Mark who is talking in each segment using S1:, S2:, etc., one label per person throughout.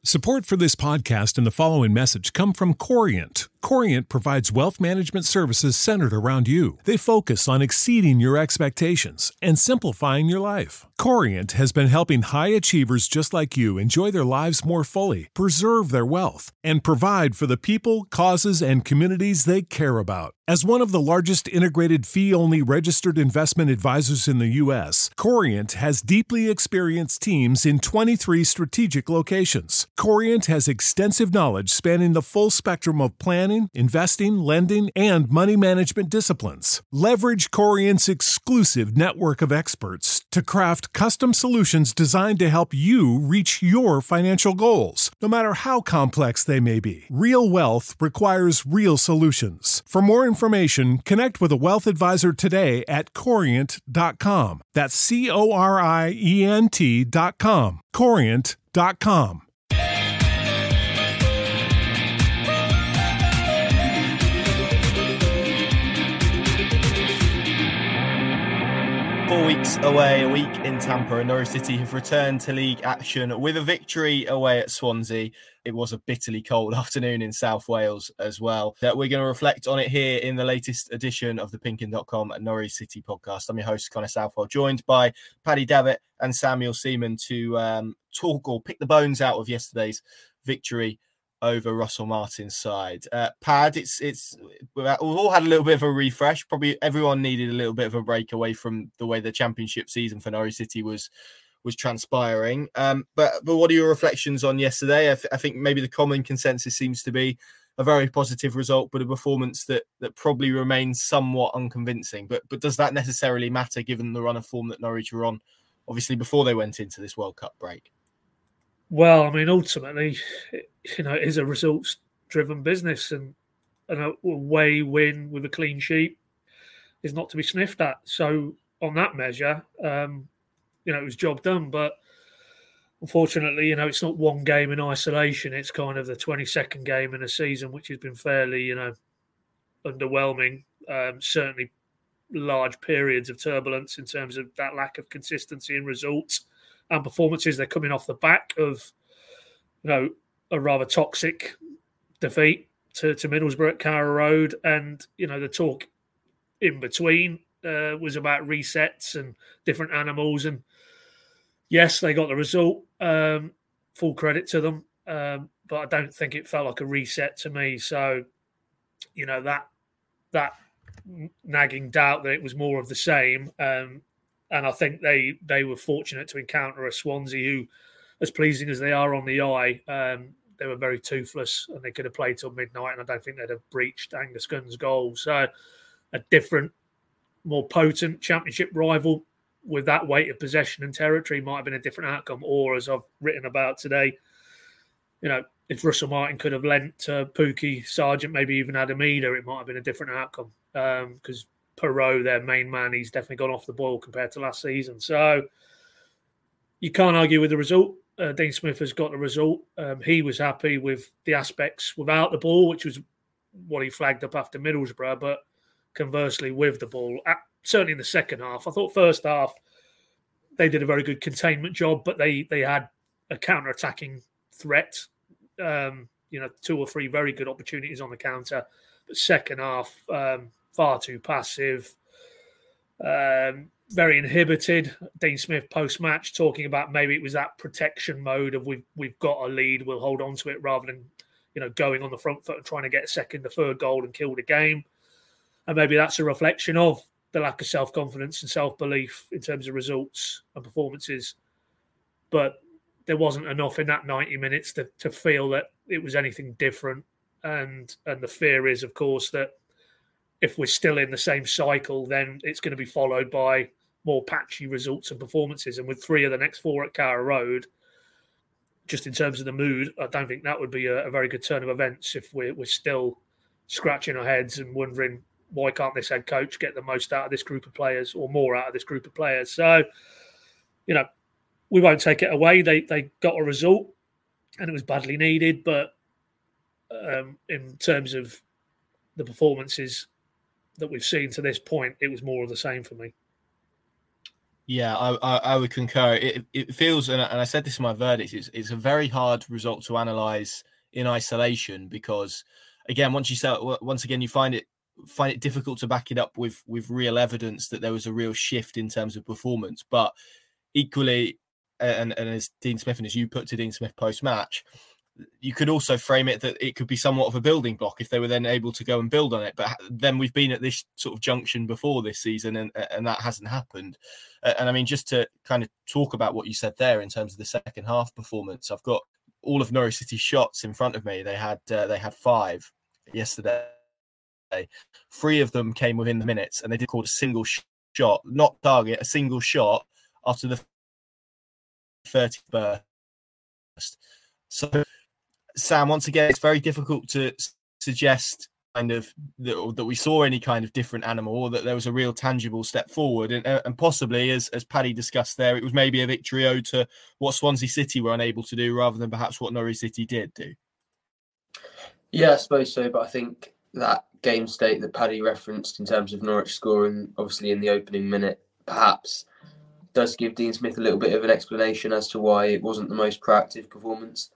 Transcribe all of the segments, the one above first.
S1: Support for this podcast and the following message come from Corient. Corient provides wealth management services centered around you. They focus on exceeding your expectations and simplifying your life. Corient has been helping high achievers just like you enjoy their lives more fully, preserve their wealth, and provide for the people, causes, and communities they care about. As one of the largest integrated fee-only registered investment advisors in the U.S., Corient has deeply experienced teams in 23 strategic locations. Corient has extensive knowledge spanning the full spectrum of planning, investing, lending, and money management disciplines. Leverage Corient's exclusive network of experts to craft custom solutions designed to help you reach your financial goals, no matter how complex they may be. Real wealth requires real solutions. For more information, connect with a wealth advisor today at Corient.com. That's Corient.com. Corient.com.
S2: 4 weeks away, a week in Tampa, and Norwich City have returned to league action with a victory away at Swansea. It was a bitterly cold afternoon in South Wales as well. We're going to reflect on it here in the latest edition of the Pinkin.com and Norwich City podcast. I'm your host, Connor Southwell, joined by Paddy Davitt and Samuel Seaman to talk or pick the bones out of yesterday's victory over Russell Martin's side. Pad, we've all had a little bit of a refresh. Probably everyone needed a little bit of a break away from the way the championship season for Norwich City was transpiring. But what are your reflections on yesterday? I think maybe the common consensus seems to be a very positive result, but a performance that probably remains somewhat unconvincing. But does that necessarily matter given the run of form that Norwich were on, obviously, before they went into this World Cup break?
S3: Well, I mean, ultimately, it is a results-driven business, and a away win with a clean sheet is not to be sniffed at. So, on that measure, it was job done. But unfortunately, it's not one game in isolation. It's kind of the 22nd game in a season, which has been fairly, underwhelming. Certainly, large periods of turbulence in terms of that lack of consistency in results and performances. They're coming off the back of, a rather toxic defeat to Middlesbrough at Carrow Road. And, the talk in between was about resets and different animals. And yes, they got the result. Full credit to them. But I don't think it felt like a reset to me. So, that nagging doubt that it was more of the same. And I think they were fortunate to encounter a Swansea who, as pleasing as they are on the eye, they were very toothless and they could have played till midnight, and I don't think they'd have breached Angus Gunn's goal. So a different, more potent championship rival with that weight of possession and territory might have been a different outcome. Or, as I've written about today, if Russell Martin could have lent to Pukki, Sargent, maybe even Adam Idah, it might have been a different outcome. Because Perot, their main man, he's definitely gone off the boil compared to last season. So you can't argue with the result. Dean Smith has got the result. He was happy with the aspects without the ball, which was what he flagged up after Middlesbrough. But conversely, with the ball, certainly in the second half, I thought first half they did a very good containment job, but they had a counter-attacking threat. 2 or 3 very good opportunities on the counter. But second half, far too passive, very inhibited. Dean Smith post-match talking about maybe it was that protection mode of we've got a lead, we'll hold on to it rather than going on the front foot and trying to get a second, the third goal and kill the game. And maybe that's a reflection of the lack of self-confidence and self-belief in terms of results and performances. But there wasn't enough in that 90 minutes to feel that it was anything different. And the fear is, of course, that if we're still in the same cycle, then it's going to be followed by more patchy results and performances. And with 3 of the next 4 at Carrow Road, just in terms of the mood, I don't think that would be a very good turn of events if we're still scratching our heads and wondering, why can't this head coach get the most out of this group of players or more out of this group of players? So, we won't take it away. They got a result and it was badly needed. But in terms of the performances that we've seen to this point, it was more of the same for me.
S2: Yeah, I would concur. It feels, and I said this in my verdict, it's a very hard result to analyse in isolation because, again, once again you find it difficult to back it up with real evidence that there was a real shift in terms of performance. But equally, and as Dean Smith and as you put to Dean Smith post match, you could also frame it that it could be somewhat of a building block if they were then able to go and build on it. But then we've been at this sort of junction before this season, and that hasn't happened. And I mean, just to kind of talk about what you said there in terms of the second half performance, I've got all of Norwich City's shots in front of me. They had 5 yesterday. 3 of them came within the minutes, and they did call a single shot, not target, a single shot after the 30th burst. So, Sam, once again, it's very difficult to suggest kind of that we saw any kind of different animal or that there was a real tangible step forward. And possibly, as Paddy discussed there, it was maybe a victory owed to what Swansea City were unable to do rather than perhaps what Norwich City did do.
S4: Yeah, I suppose so. But I think that game state that Paddy referenced in terms of Norwich scoring, obviously in the opening minute, perhaps does give Dean Smith a little bit of an explanation as to why it wasn't the most proactive performance.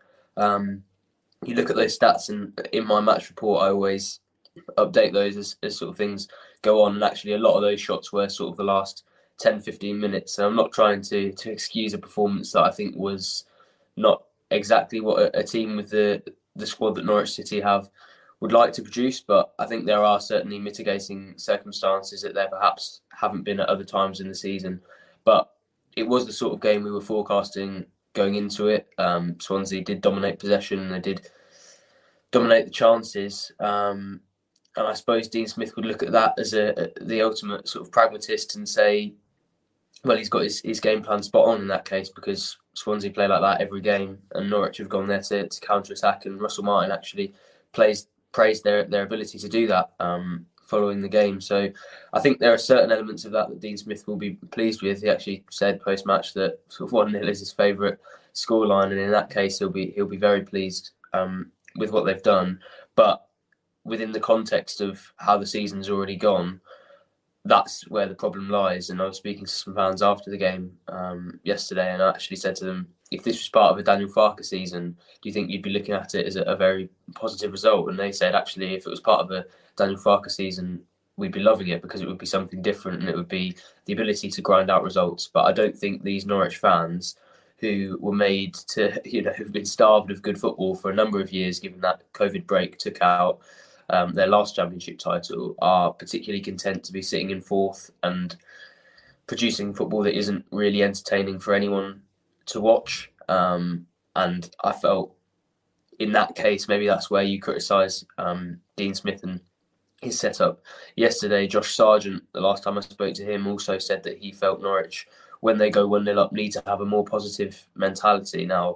S4: You look at those stats, and in my match report, I always update those as sort of things go on. And actually, a lot of those shots were sort of the last 10, 15 minutes. And I'm not trying to excuse a performance that I think was not exactly what a team with the squad that Norwich City have would like to produce. But I think there are certainly mitigating circumstances that there perhaps haven't been at other times in the season. But it was the sort of game we were forecasting going into it. Swansea did dominate possession. They did dominate the chances. And I suppose Dean Smith would look at that as the ultimate sort of pragmatist and say, well, he's got his game plan spot on in that case, because Swansea play like that every game, and Norwich have gone there to counter-attack, and Russell Martin actually praised their ability to do that following the game. So I think there are certain elements of that Dean Smith will be pleased with. He actually said post-match that sort of 1-0 is his favourite scoreline, and in that case he'll be very pleased with what they've done. But within the context of how the season's already gone, that's where the problem lies. And I was speaking to some fans after the game yesterday, and I actually said to them, if this was part of a Daniel Farke season, do you think you'd be looking at it as a very positive result? And they said, actually, if it was part of a Daniel Farke season, we'd be loving it, because it would be something different and it would be the ability to grind out results. But I don't think these Norwich fans, who were made to, who've been starved of good football for a number of years, given that COVID break took out their last championship title, are particularly content to be sitting in fourth and producing football that isn't really entertaining for anyone to watch. And I felt in that case, maybe that's where you criticise Dean Smith and his setup yesterday. Josh Sargent, the last time I spoke to him, also said that he felt Norwich, when they go 1-0 up, need to have a more positive mentality. Now,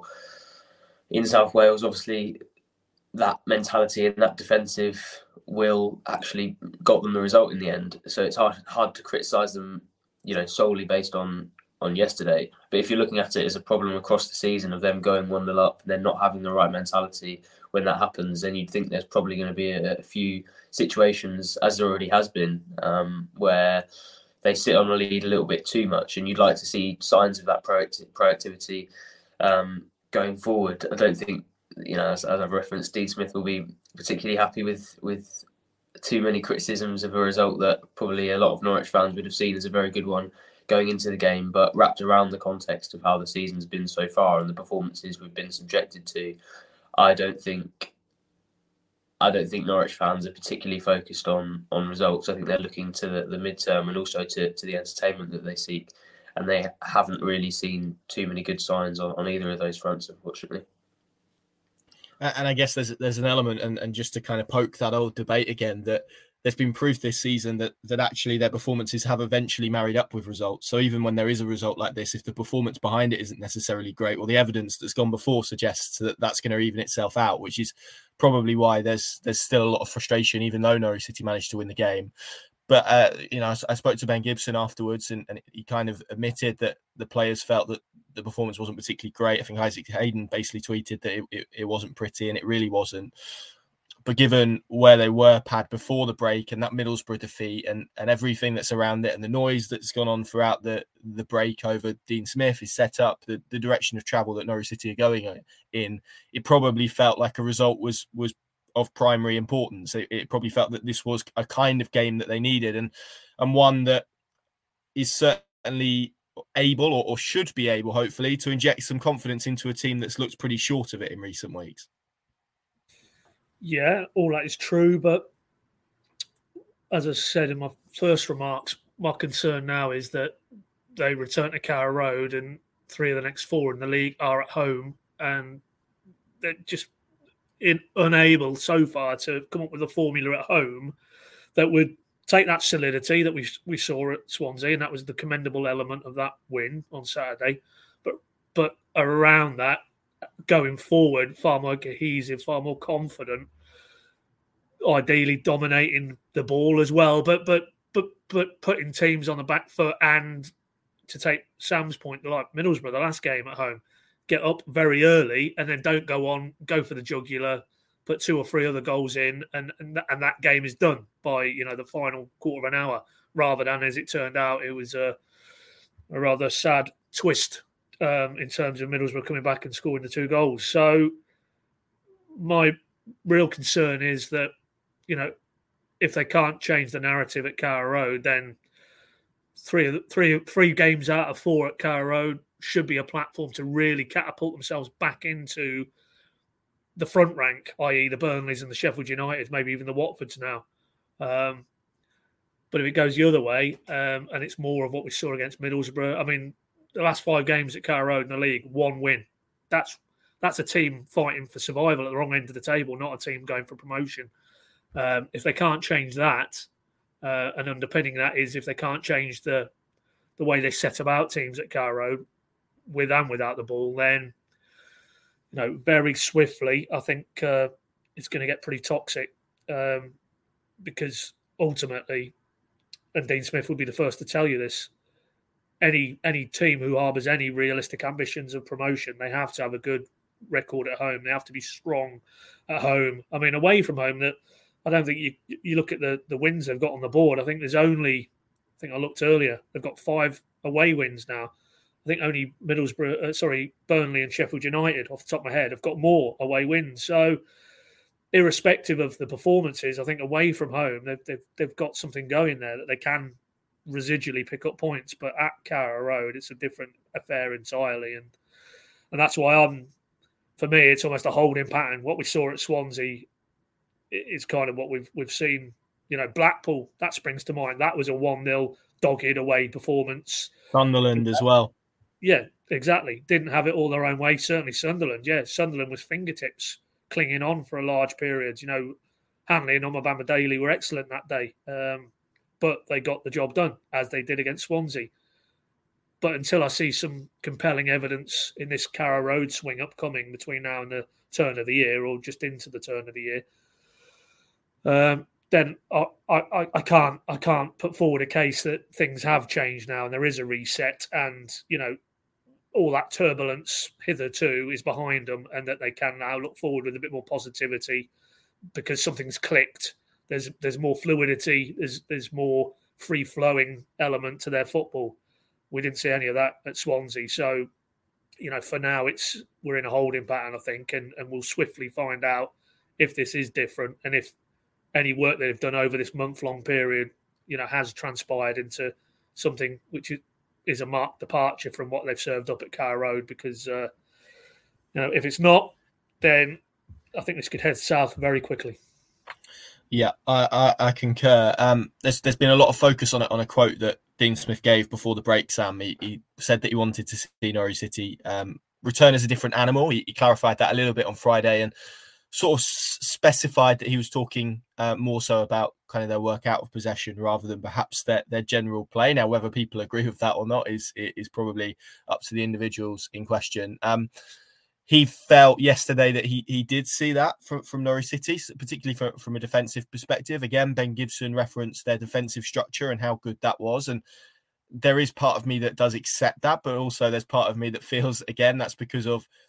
S4: in South Wales, obviously, that mentality and that defensive will actually got them the result in the end. So it's hard to criticise them, solely based on yesterday. But if you're looking at it as a problem across the season of them going 1-0 up and then not having the right mentality when that happens, then you'd think there's probably going to be a few situations, as there already has been, where they sit on a lead a little bit too much, and you'd like to see signs of that proactivity going forward. I don't think, as I've referenced, Dean Smith will be particularly happy with too many criticisms of a result that probably a lot of Norwich fans would have seen as a very good one going into the game, but wrapped around the context of how the season's been so far and the performances we've been subjected to, I don't think Norwich fans are particularly focused on results. I think they're looking to the midterm and also to the entertainment that they seek, and they haven't really seen too many good signs on either of those fronts, unfortunately.
S2: And I guess there's an element, and just to kind of poke that old debate again, that there's been proof this season that actually their performances have eventually married up with results. So even when there is a result like this, if the performance behind it isn't necessarily great, well, the evidence that's gone before suggests that that's going to even itself out, which is probably why there's still a lot of frustration, even though Norwich City managed to win the game. But, I spoke to Ben Gibson afterwards, and he kind of admitted that the players felt that the performance wasn't particularly great. I think Isaac Hayden basically tweeted that it wasn't pretty, and it really wasn't. But given where they were, Pad, before the break, and that Middlesbrough defeat and everything that's around it and the noise that's gone on throughout the break over Dean Smith, is set up, the direction of travel that Norwich City are going in, it probably felt like a result was of primary importance. It probably felt that this was a kind of game that they needed, and one that is certainly able or should be able, hopefully, to inject some confidence into a team that's looked pretty short of it in recent weeks.
S3: Yeah, all that is true, but as I said in my first remarks, my concern now is that they return to Carrow Road and 3 of the next 4 in the league are at home, and they're just unable so far to come up with a formula at home that would take that solidity that we saw at Swansea, and that was the commendable element of that win on Saturday, but around that, going forward, far more cohesive, far more confident, ideally dominating the ball as well, but putting teams on the back foot. And to take Sam's point, like Middlesbrough, the last game at home, get up very early and then don't go for the jugular, put 2 or 3 other goals in, and that game is done by the final quarter of an hour, rather than, as it turned out, it was a rather sad twist in terms of Middlesbrough coming back and scoring the 2 goals. So my real concern is that, if they can't change the narrative at Carrow Road, then three games out of 4 at Carrow Road should be a platform to really catapult themselves back into the front rank, i.e. the Burnleys and the Sheffield United, maybe even the Watfords now. But if it goes the other way, and it's more of what we saw against Middlesbrough, I mean, the last 5 games at Carrow Road in the league, 1 win. That's a team fighting for survival at the wrong end of the table, not a team going for promotion. If they can't change that, and underpinning that is if they can't change the way they set about teams at Carrow Road, with and without the ball, then very swiftly, I think it's going to get pretty toxic, because ultimately, and Dean Smith would be the first to tell you this, any team who harbours any realistic ambitions of promotion, they have to have a good record at home. They have to be strong at home. I mean, away from home, that I don't think you look at the wins they've got on the board. I think I looked earlier, they've got 5 away wins now. I think only Burnley and Sheffield United, off the top of my head, have got more away wins. So, irrespective of the performances, I think away from home, they've got something going there that they can residually pick up points. But at Carrow Road, it's a different affair entirely, and that's why for me, it's almost a holding pattern. What we saw at Swansea is kind of what we've seen. Blackpool, that springs to mind. That was a 1-0 dogged away performance.
S2: Sunderland as well.
S3: Yeah, exactly. Didn't have it all their own way. Certainly Sunderland. Yeah, Sunderland was fingertips clinging on for a large period. Hanley and Omobama Daly were excellent that day, but they got the job done, as they did against Swansea. But until I see some compelling evidence in this Carrow Road swing upcoming between now and the turn of the year, or just into the turn of the year, then I can't put forward a case that things have changed now and there is a reset, and all that turbulence hitherto is behind them, and that they can now look forward with a bit more positivity because something's clicked. There's more fluidity. There's more free flowing element to their football. We didn't see any of that at Swansea, so for now we're in a holding pattern, I think, and we'll swiftly find out if this is different and if any work they've done over this month-long period, has transpired into something which is a marked departure from what they've served up at Carrow Road. Because, if it's not, then I think this could head south very quickly.
S2: Yeah, I concur. There's been a lot of focus on a quote that Dean Smith gave before the break, Sam. He said that he wanted to see Norwich City return as a different animal. He clarified that a little bit on Friday and sort of specified that he was talking more so about kind of their work out of possession rather than perhaps their general play. Now, whether people agree with that or not is probably up to the individuals in question. He felt yesterday that he did see that from Norwich City, particularly from a defensive perspective. Again, Ben Gibson referenced their defensive structure and how good that was. And there is part of me that does accept that, but also there's part of me that feels, again, that's because of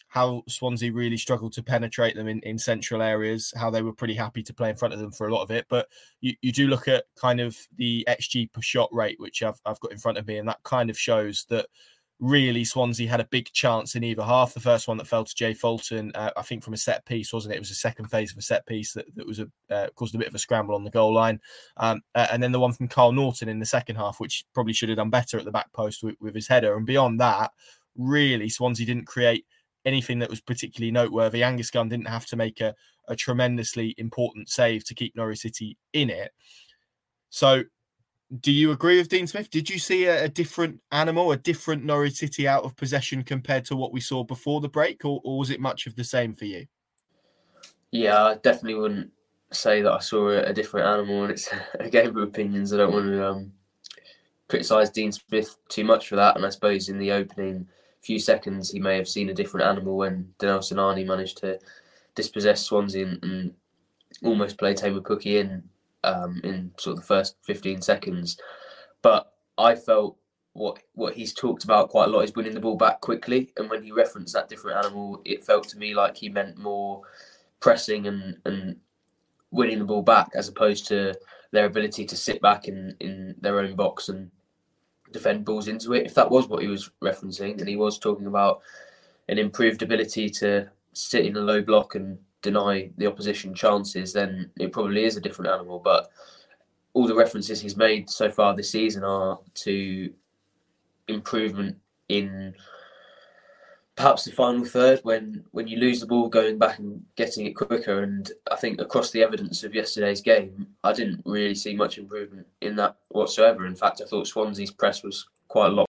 S2: how Swansea really struggled to penetrate them in central areas, how they were pretty happy to play in front of them for a lot of it. But you do look at kind of the XG per shot rate, which I've got in front of me, and that kind of shows that really Swansea had a big chance in either half. The first one that fell to Jay Fulton, I think from a set piece, wasn't it? It was a second phase of a set piece that was caused a bit of a scramble on the goal line. And then the one from Carl Norton in the second half, which probably should have done better at the back post with his header. And beyond that, really, Swansea didn't create anything that was particularly noteworthy. Angus Gunn didn't have to make a tremendously important save to keep Norwich City in it. So do you agree with Dean Smith? Did you see a different animal, a different Norwich City out of possession compared to what we saw before the break, or was it much of the same for you?
S4: Yeah, I definitely wouldn't say that I saw a different animal, and it's a game of opinions. I don't want to criticise Dean Smith too much for that, and I suppose in the opening few seconds he may have seen a different animal when Danel Sinani managed to dispossess Swansea and almost play Tamer Pukki in sort of the first 15 seconds. But I felt what he's talked about quite a lot is winning the ball back quickly, and when he referenced that different animal, it felt to me like he meant more pressing and winning the ball back as opposed to their ability to sit back in their own box and defend balls into it. If that was what he was referencing, and he was talking about an improved ability to sit in a low block and deny the opposition chances, then it probably is a different animal. But all the references he's made so far this season are to improvement in perhaps the final third when you lose the ball, going back and getting it quicker. And I think across the evidence of yesterday's game, I didn't really see much improvement in that whatsoever. In fact, I thought Swansea's press was quite a lot.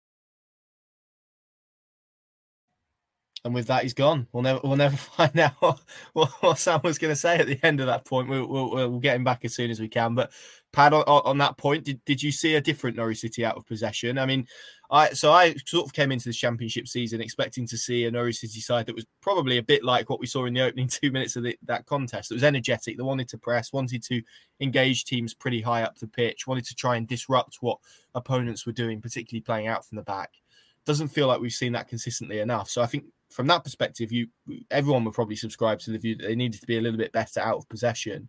S2: And with that, he's gone. We'll never find out what Sam was going to say at the end of that point. We'll get him back as soon as we can. But Pad, on that point, did you see a different Norwich City out of possession? I mean, I sort of came into this championship season expecting to see a Norwich City side that was probably a bit like what we saw in the opening 2 minutes of that contest. It was energetic. They wanted to press, wanted to engage teams pretty high up the pitch, wanted to try and disrupt what opponents were doing, particularly playing out from the back. Doesn't feel like we've seen that consistently enough. So I think from that perspective, everyone would probably subscribe to the view that they needed to be a little bit better out of possession.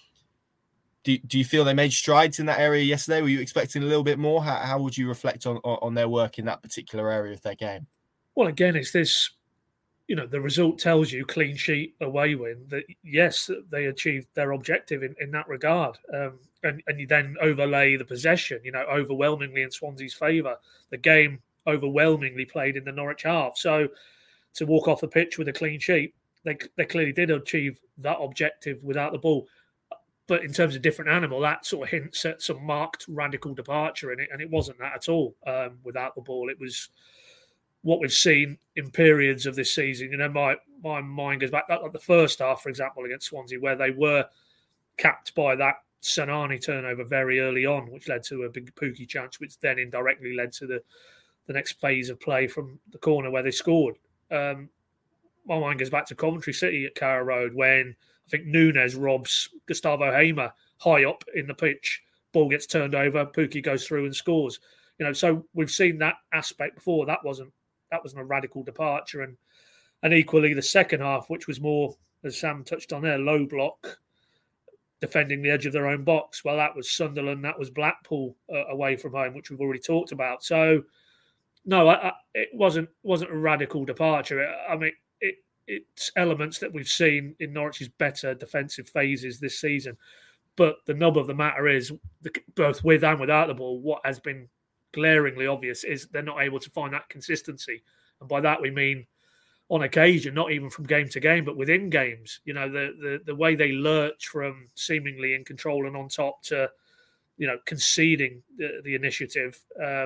S2: Do you feel they made strides in that area yesterday? Were you expecting a little bit more? How would you reflect on their work in that particular area of their game? Well,
S3: again, it's this, the result tells you clean sheet away win that, yes, they achieved their objective in that regard. And you then overlay the possession, overwhelmingly in Swansea's favour. The game overwhelmingly played in the Norwich half. So to walk off the pitch with a clean sheet, they clearly did achieve that objective without the ball. But in terms of different animal, that sort of hints at some marked radical departure in it, and it wasn't that at all without the ball. It was what we've seen in periods of this season. My mind goes back like the first half, for example, against Swansea, where they were capped by that Sinani turnover very early on, which led to a big Pukki chance, which then indirectly led to the next phase of play from the corner where they scored. My mind goes back to Coventry City at Carrow Road when I think Nunes robs Gustavo Hamer high up in the pitch. Ball gets turned over, Pukki goes through and scores. So we've seen that aspect before. That wasn't a radical departure. And equally the second half, which was more, as Sam touched on there, low block, defending the edge of their own box. Well, that was Sunderland, that was Blackpool away from home, which we've already talked about. So no, it wasn't a radical departure. I mean, it's elements that we've seen in Norwich's better defensive phases this season. But the nub of the matter is, both with and without the ball, what has been glaringly obvious is they're not able to find that consistency. And by that we mean on occasion, not even from game to game, but within games. The way they lurch from seemingly in control and on top to, conceding the initiative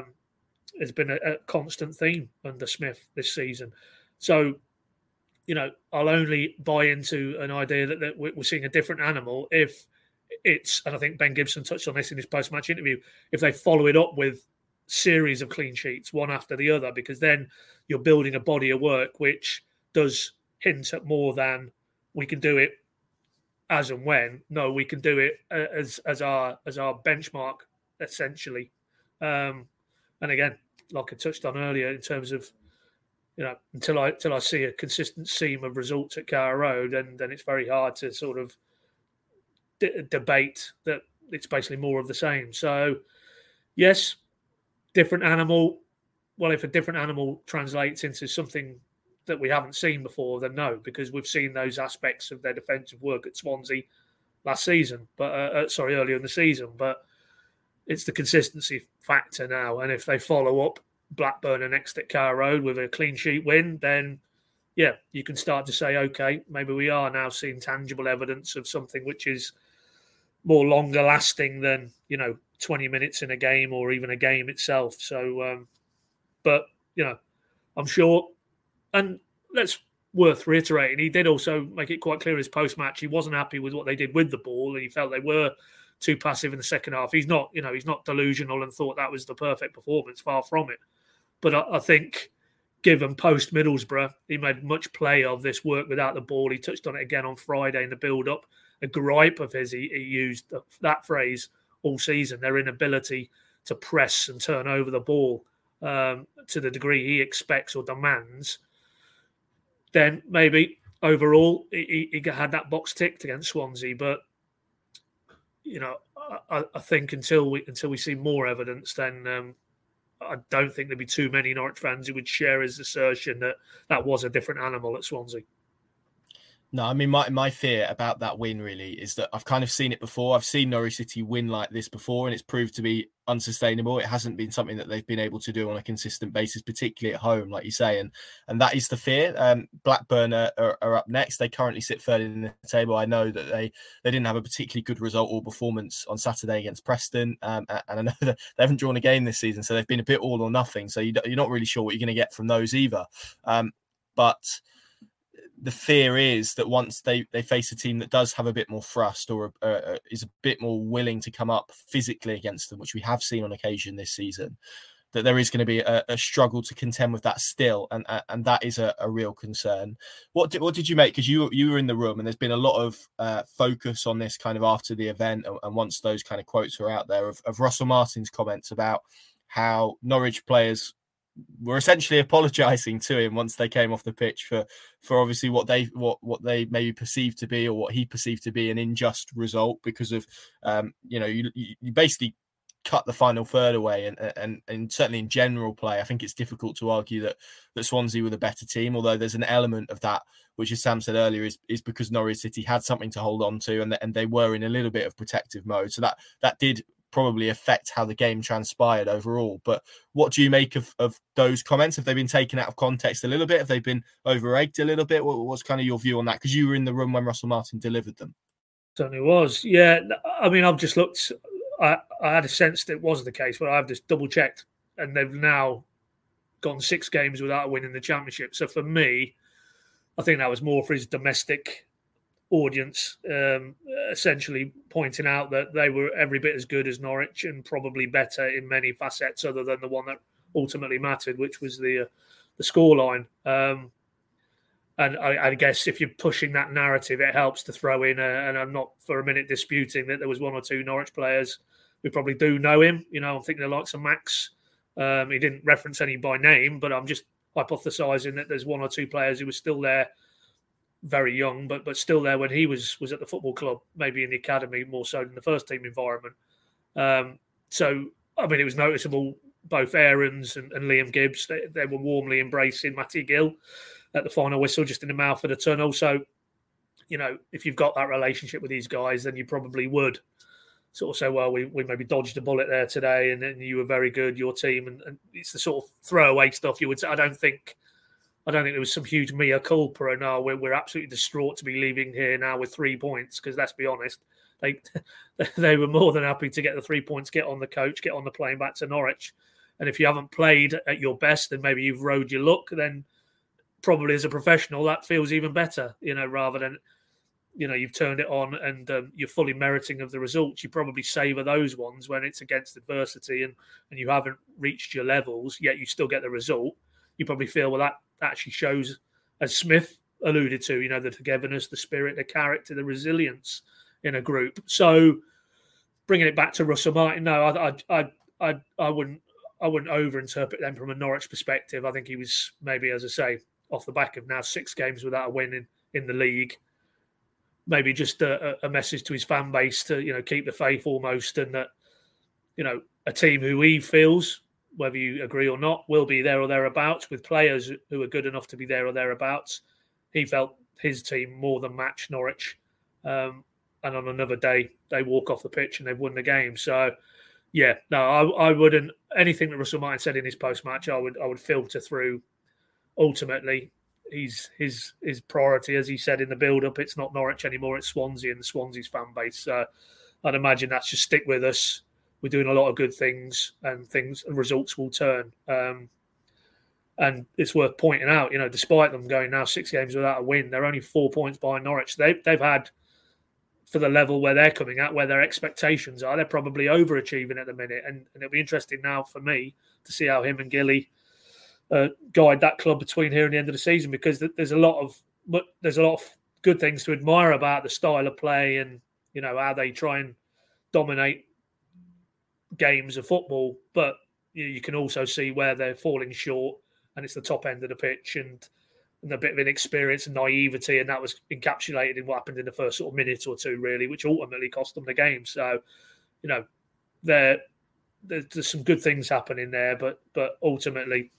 S3: has been a constant theme under Smith this season. So, I'll only buy into an idea that we're seeing a different animal if it's, and I think Ben Gibson touched on this in his post-match interview, if they follow it up with series of clean sheets, one after the other, because then you're building a body of work which does hint at more than we can do it as and when. No, we can do it as our benchmark, essentially. And again, like I touched on earlier, in terms of until I see a consistent seam of results at Carrow Road, then it's very hard to sort of debate that it's basically more of the same. So, yes, different animal. Well, if a different animal translates into something that we haven't seen before, then no, because we've seen those aspects of their defensive work at Swansea last season, but earlier in the season. But it's the consistency factor now, and if they follow up Blackburn and next at Carrow Road with a clean sheet win, then yeah, you can start to say, okay, maybe we are now seeing tangible evidence of something which is more longer lasting than 20 minutes in a game or even a game itself. So, but I'm sure, and that's worth reiterating. He did also make it quite clear in his post-match he wasn't happy with what they did with the ball, and he felt they were too passive in the second half. He's not delusional and thought that was the perfect performance. Far from it. But I think, given post-Middlesbrough, he made much play of this work without the ball. He touched on it again on Friday in the build-up. A gripe of his, he used that phrase all season, their inability to press and turn over the ball to the degree he expects or demands. Then maybe overall he had that box ticked against Swansea. But, I think until we see more evidence, then I don't think there'd be too many Norwich fans who would share his assertion that was a different animal at Swansea.
S2: No, I mean, my fear about that win really is that I've kind of seen it before. I've seen Norwich City win like this before, and it's proved to be unsustainable. It hasn't been something that they've been able to do on a consistent basis, particularly at home, like you say. And that is the fear. Blackburn are up next. They currently sit third in the table. I know that they didn't have a particularly good result or performance on Saturday against Preston. And I know that they haven't drawn a game this season, so they've been a bit all or nothing. So you're not really sure what you're going to get from those either. But the fear is that once they face a team that does have a bit more thrust or is a bit more willing to come up physically against them, which we have seen on occasion this season, that there is going to be a struggle to contend with that still, and that is a real concern. What did you make? Because you were in the room, and there's been a lot of focus on this kind of after the event, and once those kind of quotes were out there of Russell Martin's comments about how Norwich players were essentially apologising to him once they came off the pitch for obviously what they maybe perceived to be, or what he perceived to be, an unjust result because of you basically cut the final third away, and certainly in general play, I think it's difficult to argue that Swansea were the better team, although there's an element of that which, as Sam said earlier, is because Norwich City had something to hold on to, and they were in a little bit of protective mode, so that did probably affect how the game transpired overall. But what do you make of those comments? Have they been taken out of context a little bit? Have they been over-egged a little bit? What's kind of your view on that? Because you were in the room when Russell Martin delivered them.
S3: Certainly was. Yeah, I mean, I've just looked. I had a sense that it was the case, but I've just double-checked, and they've now gone 6 games without a win in the Championship. So for me, I think that was more for his domestic audience, essentially pointing out that they were every bit as good as Norwich and probably better in many facets other than the one that ultimately mattered, which was the scoreline. And I guess if you're pushing that narrative, it helps to throw in, and I'm not for a minute disputing that there was 1 or 2 Norwich players who probably do know him. I'm thinking the likes of Max. He didn't reference any by name, but I'm just hypothesising that there's 1 or 2 players who were still there, very young, but still there when he was at the football club, maybe in the academy more so than the first team environment. So, I mean, it was noticeable, both Aarons and Liam Gibbs, they were warmly embracing Matty Gill at the final whistle, just in the mouth of the tunnel. So, if you've got that relationship with these guys, then you probably would sort of say, well, we maybe dodged a bullet there today, and then you were very good, your team. And it's the sort of throwaway stuff you would say. I don't think there was some huge mea culpa, and no, we're absolutely distraught to be leaving here now with 3 points, because let's be honest, they were more than happy to get the 3 points, get on the coach, get on the plane back to Norwich. And if you haven't played at your best, and maybe you've rode your luck, then probably as a professional, that feels even better, rather than, you've turned it on and you're fully meriting of the results. You probably savour those ones when it's against adversity and you haven't reached your levels, yet you still get the result. You probably feel, well, that actually shows, as Smith alluded to, the togetherness, the spirit, the character, the resilience in a group. So bringing it back to Russell Martin, no, I wouldn't wouldn't overinterpret them from a Norwich perspective. I think he was maybe, as I say, off the back of now 6 games without a win in the league. Maybe just a message to his fan base to, keep the faith almost, and that, a team who he feels, whether you agree or not, will be there or thereabouts with players who are good enough to be there or thereabouts. He felt his team more than matched Norwich. And on another day, they walk off the pitch and they've won the game. So, yeah, no, I wouldn't. Anything that Russell Martin said in his post-match, I would filter through. Ultimately, his priority, as he said in the build-up, it's not Norwich anymore, it's Swansea and Swansea's fan base. So I'd imagine that's just stick with us. We're doing a lot of good things, and results will turn. And it's worth pointing out, despite them going now 6 games without a win, they're only 4 points behind Norwich. They've had, for the level where they're coming at, where their expectations are, they're probably overachieving at the minute. And it'll be interesting now for me to see how him and Gilly guide that club between here and the end of the season, because there's a lot of good things to admire about the style of play and how they try and dominate games of football, but you can also see where they're falling short, and it's the top end of the pitch and a bit of inexperience and naivety, and that was encapsulated in what happened in the first sort of minute or two, really, which ultimately cost them the game. So, there's some good things happening there, but ultimately,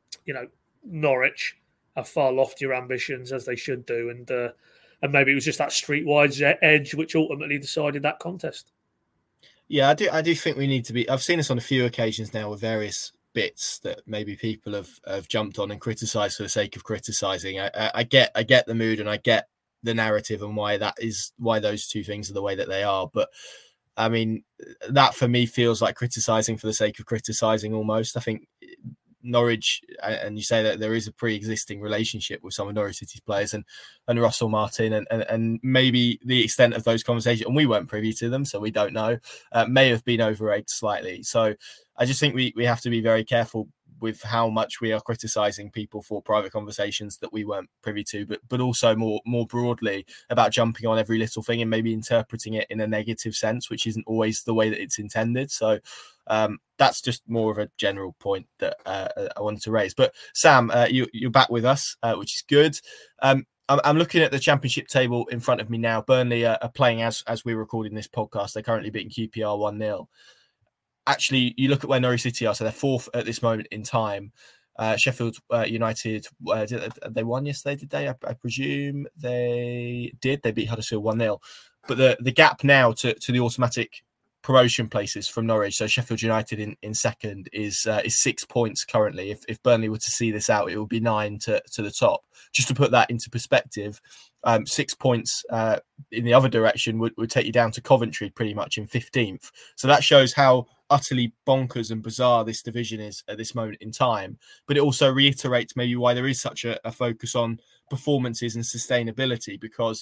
S3: Norwich have far loftier ambitions, as they should do, and maybe it was just that streetwise edge which ultimately decided that contest.
S2: Yeah, I do think we need to be. I've seen this on a few occasions now with various bits that maybe people have jumped on and criticised for the sake of criticising. I get the mood and I get the narrative and why those two things are the way that they are. But I mean, that for me feels like criticising for the sake of criticising almost. I think Norwich, and you say that there is a pre-existing relationship with some of Norwich City's players and Russell Martin, and maybe the extent of those conversations, and we weren't privy to them, so we don't know, may have been overrated slightly. So I just think we have to be very careful with how much we are criticising people for private conversations that we weren't privy to, but also more broadly about jumping on every little thing and maybe interpreting it in a negative sense, which isn't always the way that it's intended. So that's just more of a general point that I wanted to raise. But Sam, you're back with us, which is good. I'm looking at the Championship table in front of me now. Burnley are playing as we're recording this podcast. They're currently beating QPR 1-0. Actually, you look at where Norwich City are, so they're 4th at this moment in time. Sheffield United, they won yesterday, did they? I presume they did. They beat Huddersfield 1-0. But the gap now to the automatic promotion places from Norwich, so Sheffield United in second is 6 points currently. If Burnley were to see this out, it would be 9 to the top. Just to put that into perspective, 6 points in the other direction would take you down to Coventry pretty much in 15th. So that shows how utterly bonkers and bizarre this division is at this moment in time. But it also reiterates maybe why there is such a focus on performances and sustainability, because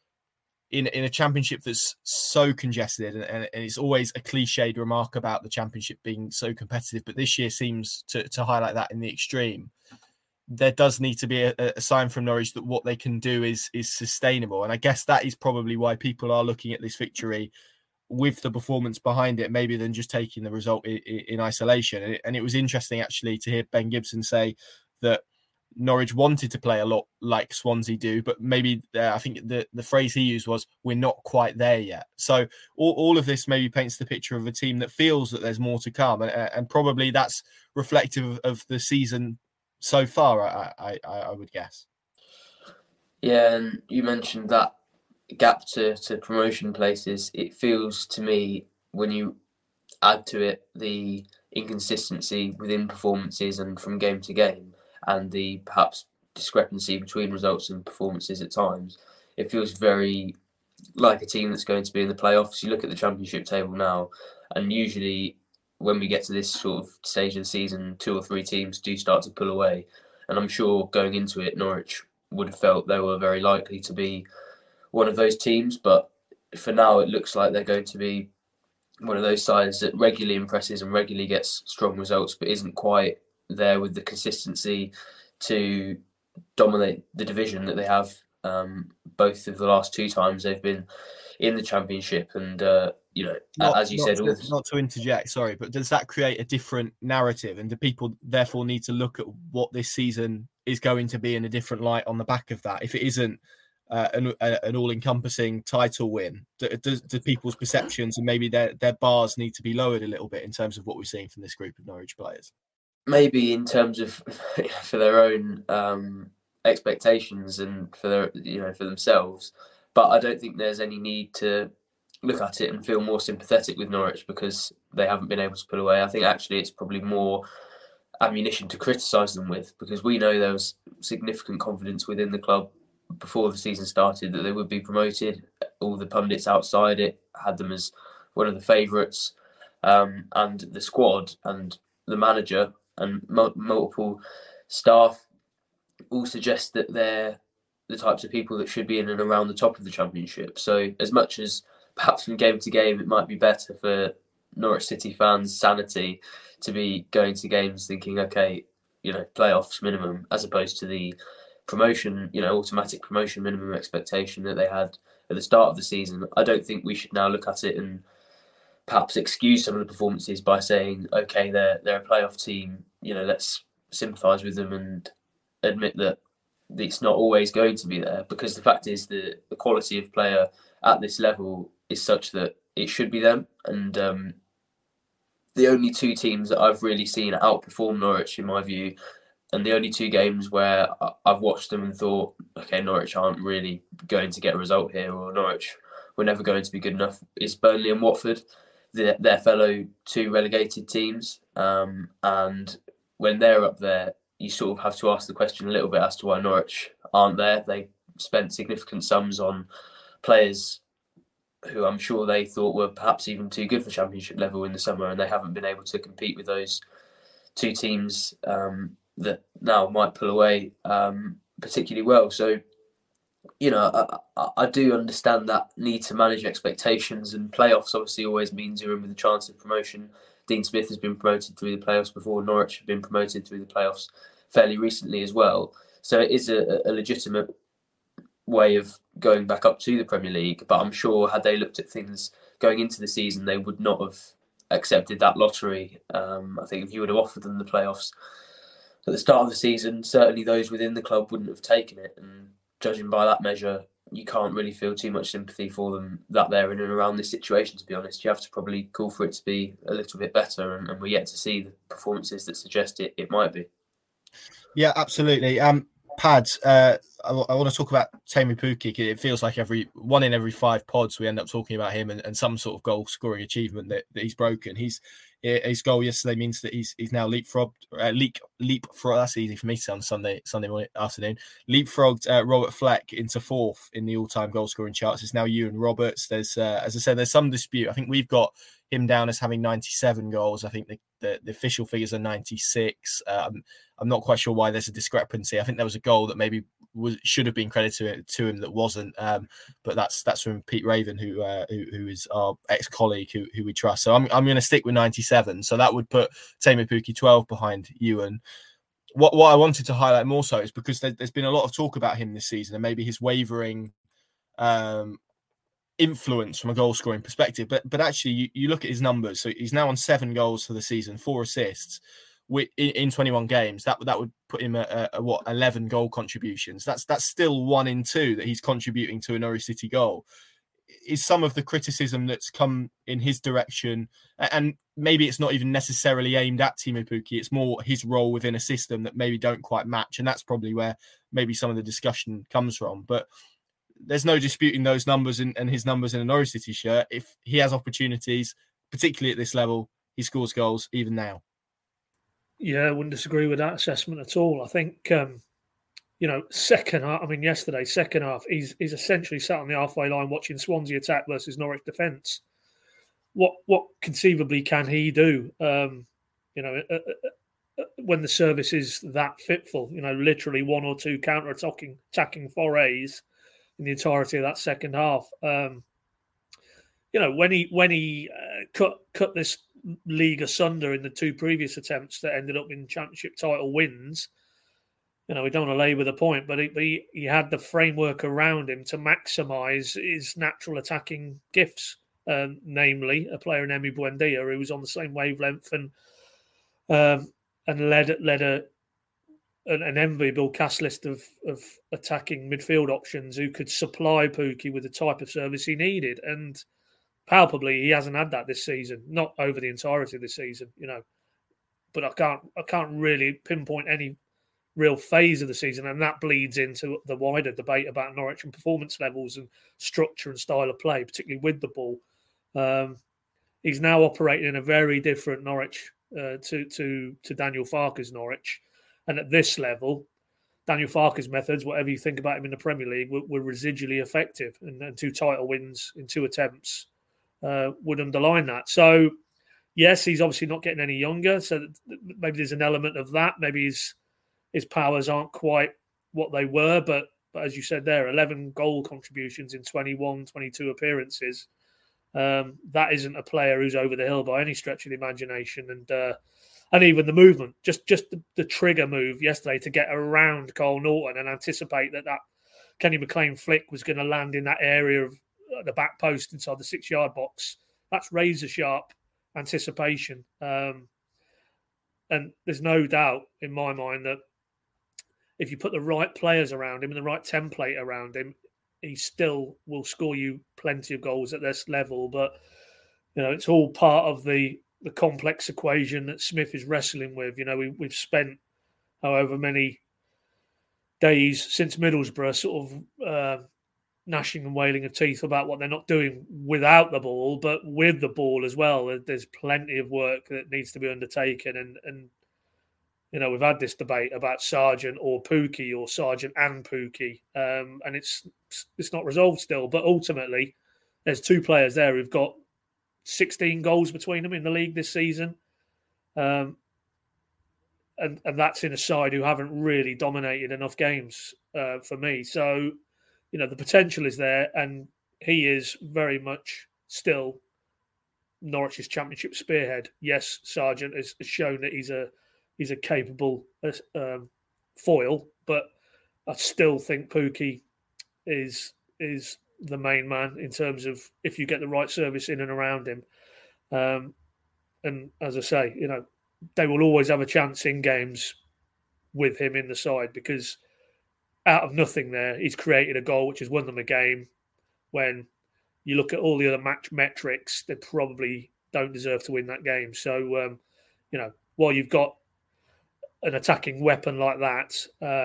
S2: in a championship that's so congested, and it's always a cliched remark about the championship being so competitive, but this year seems to highlight that in the extreme. There does need to be a sign from Norwich that what they can do is sustainable. And I guess that is probably why people are looking at this victory with the performance behind it, maybe than just taking the result in isolation. And it was interesting actually to hear Ben Gibson say that Norwich wanted to play a lot like Swansea do, but maybe I think the phrase he used was, we're not quite there yet. So all of this maybe paints the picture of a team that feels that there's more to come. And probably that's reflective of the season so far, I would guess.
S4: Yeah, and you mentioned that gap to promotion places. It feels to me, when you add to it the inconsistency within performances and from game to game, and the perhaps discrepancy between results and performances at times, it feels very like a team that's going to be in the playoffs. You look at the Championship table now, and usually when we get to this sort of stage of the season, 2 or 3 teams do start to pull away. And I'm sure going into it, Norwich would have felt they were very likely to be one of those teams. But for now, it looks like they're going to be one of those sides that regularly impresses and regularly gets strong results, but isn't quite there with the consistency to dominate the division that they have both of the last 2 times they've been in the Championship. And as you said,
S2: not to interject, sorry, but does that create a different narrative, and do people therefore need to look at what this season is going to be in a different light on the back of that? If it isn't an all-encompassing title win, do people's perceptions and maybe their bars need to be lowered a little bit in terms of what we're seeing from this group of Norwich players?
S4: Maybe in terms of for their own expectations and for their for themselves, but I don't think there's any need to look at it and feel more sympathetic with Norwich because they haven't been able to pull away. I think actually it's probably more ammunition to criticise them with, because we know there was significant confidence within the club before the season started that they would be promoted. All the pundits outside it had them as one of the favourites, and the squad and the manager and multiple staff all suggest that they're the types of people that should be in and around the top of the Championship. So as much as perhaps from game to game it might be better for Norwich City fans' sanity to be going to games thinking, okay, playoffs minimum, as opposed to the promotion, automatic promotion minimum expectation that they had at the start of the season. I don't think we should now look at it and perhaps excuse some of the performances by saying, okay, they're a playoff team, let's sympathise with them and admit that it's not always going to be there, because the fact is the quality of player at this level is such that it should be them. And the only two teams that I've really seen outperform Norwich, in my view, and the only two games where I've watched them and thought, okay, Norwich aren't really going to get a result here, or Norwich were never going to be good enough, is Burnley and Watford, their fellow two relegated teams. And when they're up there, you sort of have to ask the question a little bit as to why Norwich aren't there. They spent significant sums on players who I'm sure they thought were perhaps even too good for Championship level in the summer, and they haven't been able to compete with those two teams that now might pull away particularly well. So, I do understand that need to manage expectations, and playoffs obviously always means you're in with a chance of promotion. Dean Smith has been promoted through the playoffs before. Norwich have been promoted through the playoffs fairly recently as well. So it is a legitimate way of going back up to the Premier League. But I'm sure had they looked at things going into the season, they would not have accepted that lottery. I think if you would have offered them the playoffs at the start of the season, certainly those within the club wouldn't have taken it. And judging by that measure, you can't really feel too much sympathy for them that they're in and around this situation, to be honest. You have to probably call for it to be a little bit better, and we're yet to see the performances that suggest it might be.
S2: Yeah, absolutely. Pads, I want to talk about Teemu Pukki. It feels like one in every 5 pods we end up talking about him and some sort of goal scoring achievement that he's broken. His goal yesterday means that he's now leapfrogged. That's easy for me to say on Sunday morning, afternoon. Leapfrogged Robert Fleck into 4th in the all-time goal scoring charts. It's now Ewan Roberts. There's, as I said, there's some dispute. I think we've got him down as having 97 goals. I think the official figures are 96. I'm not quite sure why there's a discrepancy. I think there was a goal that maybe should have been credited to him that wasn't. But that's from Pete Raven, who is our ex-colleague who we trust. So I'm going to stick with 97. So that would put Teemu Pukki 12 behind Ewan. What I wanted to highlight more so is because there's been a lot of talk about him this season and maybe his wavering influence from a goal scoring perspective, but actually you look at his numbers. So he's now on 7 goals for the season, 4 assists in 21 games. That would put him at 11 goal contributions. That's still 1 in 2 that he's contributing to a Norwich City goal. Is some of the criticism that's come in his direction, and maybe it's not even necessarily aimed at Teemu Pukki, it's more his role within a system that maybe don't quite match, and that's probably where maybe some of the discussion comes from. But there's no disputing those numbers and his numbers in a Norwich City shirt. If he has opportunities, particularly at this level, he scores goals even now.
S3: Yeah, I wouldn't disagree with that assessment at all. I think, second half, yesterday, second half, he's essentially sat on the halfway line watching Swansea attack versus Norwich defence. What conceivably can he do, when the service is that fitful? Literally 1 or 2 counter-attacking forays in the entirety of that second half. When he cut this league asunder in the 2 previous attempts that ended up in Championship title wins, we don't want to labour the point, but he had the framework around him to maximise his natural attacking gifts. namely a player in Emi Buendia who was on the same wavelength and led an enviable cast list of attacking midfield options who could supply Pukki with the type of service he needed. And palpably, he hasn't had that this season, not over the entirety of the season, But I can't really pinpoint any real phase of the season, and that bleeds into the wider debate about Norwich and performance levels and structure and style of play, particularly with the ball. He's now operating in a very different Norwich to Daniel Farke's Norwich. And at this level, Daniel Farke's methods, whatever you think about him in the Premier League, were residually effective. And 2 title wins in 2 attempts would underline that. So, yes, he's obviously not getting any younger. So maybe there's an element of that. Maybe his powers aren't quite what they were. But as you said there, 11 goal contributions in 21, 22 appearances. That isn't a player who's over the hill by any stretch of the imagination. And even the movement, just the trigger move yesterday to get around Cole Norton and anticipate that Kenny McLean flick was going to land in that area of the back post inside the 6-yard box. That's razor sharp anticipation. And there's no doubt in my mind that if you put the right players around him and the right template around him, he still will score you plenty of goals at this level. But, it's all part of the complex equation that Smith is wrestling with. We've spent however many days since Middlesbrough sort of gnashing and wailing of teeth about what they're not doing without the ball, but with the ball as well. There's plenty of work that needs to be undertaken. And we've had this debate about Sargent or Pukki or Sargent and Pukki, and it's not resolved still. But ultimately, there's 2 players there who've got 16 goals between them in the league this season. And that's in a side who haven't really dominated enough games for me. So, the potential is there, and he is very much still Norwich's championship spearhead. Yes, Sargent has shown that he's a capable foil, but I still think Pukki is the main man in terms of if you get the right service in and around him. And as I say, they will always have a chance in games with him in the side because out of nothing there, he's created a goal which has won them a game. When you look at all the other match metrics, they probably don't deserve to win that game. So, while you've got an attacking weapon like that,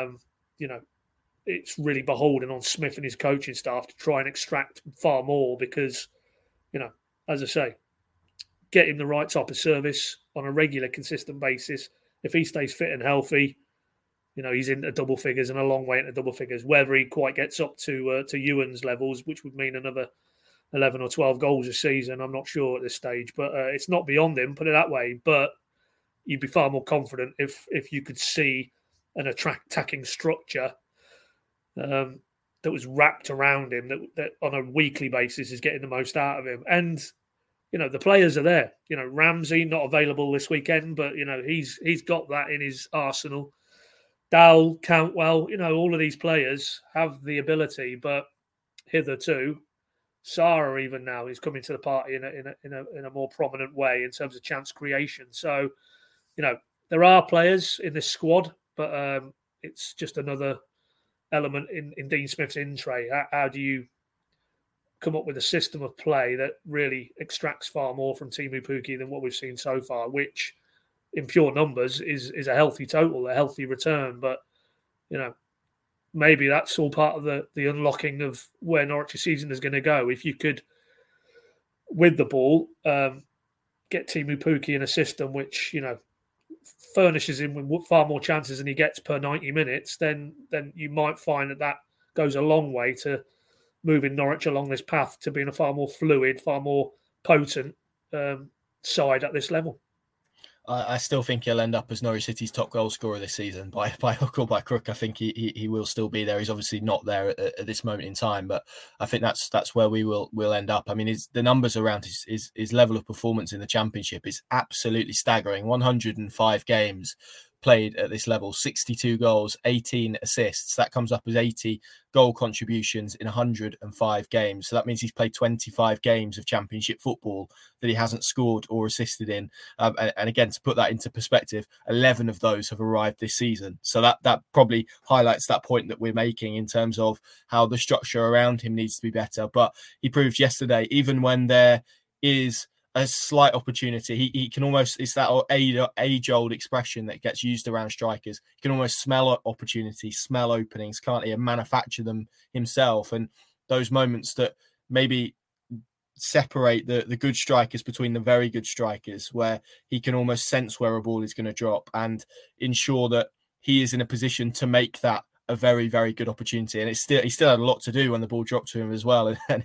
S3: it's really beholden on Smith and his coaching staff to try and extract far more because, as I say, get him the right type of service on a regular, consistent basis. If he stays fit and healthy, he's into double figures and a long way into double figures. Whether he quite gets up to Ewan's levels, which would mean another 11 or 12 goals a season, I'm not sure at this stage. But it's not beyond him, put it that way. But you'd be far more confident if you could see an attacking structure that was wrapped around him that on a weekly basis is getting the most out of him. And, the players are there. Ramsey not available this weekend, but, he's got that in his arsenal. Dowell, Cantwell, all of these players have the ability, but hitherto, Sarr even now is coming to the party in a more prominent way in terms of chance creation. So, there are players in this squad, but it's just another element in Dean Smith's in-tray. How do you come up with a system of play that really extracts far more from Teemu Pukki than what we've seen so far, which in pure numbers is a healthy total, a healthy return. But, maybe that's all part of the unlocking of where Norwich's season is going to go. If you could, with the ball, get Teemu Pukki in a system which, furnishes him with far more chances than he gets per 90 minutes, then you might find that goes a long way to moving Norwich along this path to being a far more fluid, far more potent side at this level.
S2: I still think he'll end up as Norwich City's top goal scorer this season by hook or by crook. I think he will still be there. He's obviously not there at this moment in time, but I think that's where we'll end up. I mean, the numbers around his level of performance in the Championship is absolutely staggering. 105 games, played at this level. 62 goals, 18 assists. That comes up as 80 goal contributions in 105 games. So that means he's played 25 games of Championship football that he hasn't scored or assisted in. And again, to put that into perspective, 11 of those have arrived this season. So that probably highlights that point that we're making in terms of how the structure around him needs to be better. But he proved yesterday, even when there is a slight opportunity, he can almost, it's that age-old expression that gets used around strikers. He can almost smell opportunities, smell openings, can't he, and manufacture them himself. And those moments that maybe separate the good strikers between the very good strikers, where he can almost sense where a ball is going to drop and ensure that he is in a position to make that a very, very good opportunity. And he still had a lot to do when the ball dropped to him as well. And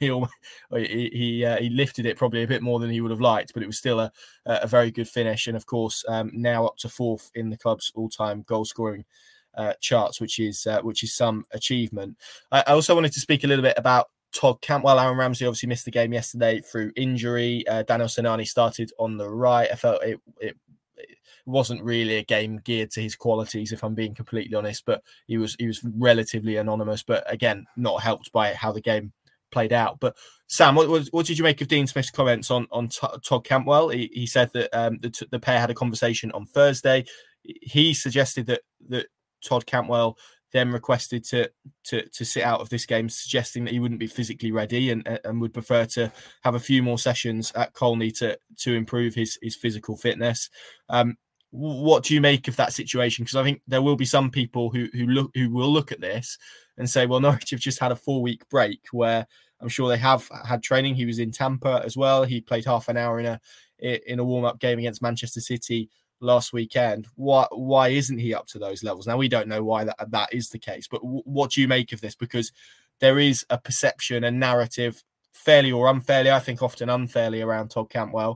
S2: he lifted it probably a bit more than he would have liked, but it was still a very good finish. And of course, now up to 4th in the club's all-time goal scoring charts, which is some achievement. I also wanted to speak a little bit about Todd Cantwell. Aaron Ramsey obviously missed the game yesterday through injury. Daniel Sinani started on the right. I felt it wasn't really a game geared to his qualities, if I'm being completely honest, but he was relatively anonymous, but again, not helped by how the game played out. But Sam, what did you make of Dean Smith's comments on Todd Cantwell? He said that the pair had a conversation on Thursday. He suggested that Todd Cantwell then requested to sit out of this game, suggesting that he wouldn't be physically ready and would prefer to have a few more sessions at Colney to improve his physical fitness. What do you make of that situation? Because I think there will be some people who will look at this and say, well, Norwich have just had a 4-week break, where I'm sure they have had training. He was in Tampa as well. He played half an hour in a warm-up game against Manchester City last weekend. Why isn't he up to those levels? Now, we don't know why that is the case, but what do you make of this? Because there is a perception and narrative, fairly or unfairly, I think often unfairly, around Todd Cantwell.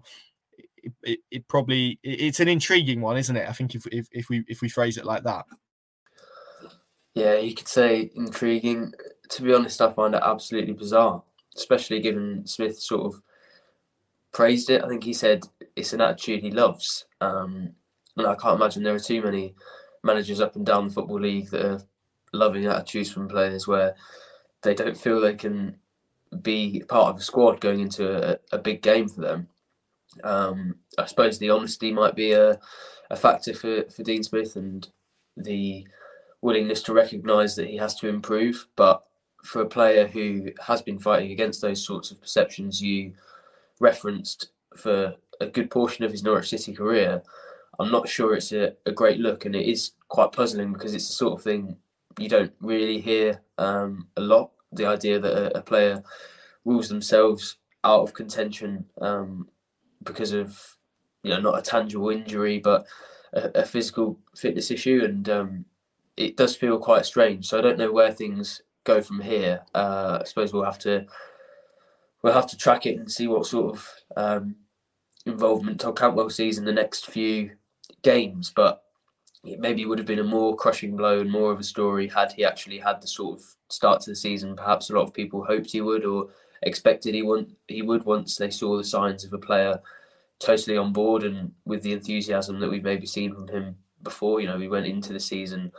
S2: It's an intriguing one, isn't it? I think if we phrase it like that.
S4: Yeah, you could say intriguing. To be honest, I find it absolutely bizarre, especially given Smith sort of praised it. I think he said it's an attitude he loves. And I can't imagine there are too many managers up and down the Football League that are loving attitudes from players where they don't feel they can be part of a squad going into a big game for them. I suppose the honesty might be a factor for Dean Smith, and the willingness to recognise that he has to improve. But for a player who has been fighting against those sorts of perceptions you referenced for a good portion of his Norwich City career, I'm not sure it's a great look, and it is quite puzzling because it's the sort of thing you don't really hear a lot. The idea that a player rules themselves out of contention because of, not a tangible injury, but a physical fitness issue, and it does feel quite strange. So I don't know where things go from here. I suppose we'll have to track it and see what sort of involvement Todd Cantwell sees in the next few games. But it maybe would have been a more crushing blow and more of a story had he actually had the sort of start to the season perhaps a lot of people hoped he would, or expected he would, once they saw the signs of a player totally on board and with the enthusiasm that we've maybe seen from him before. We went into the season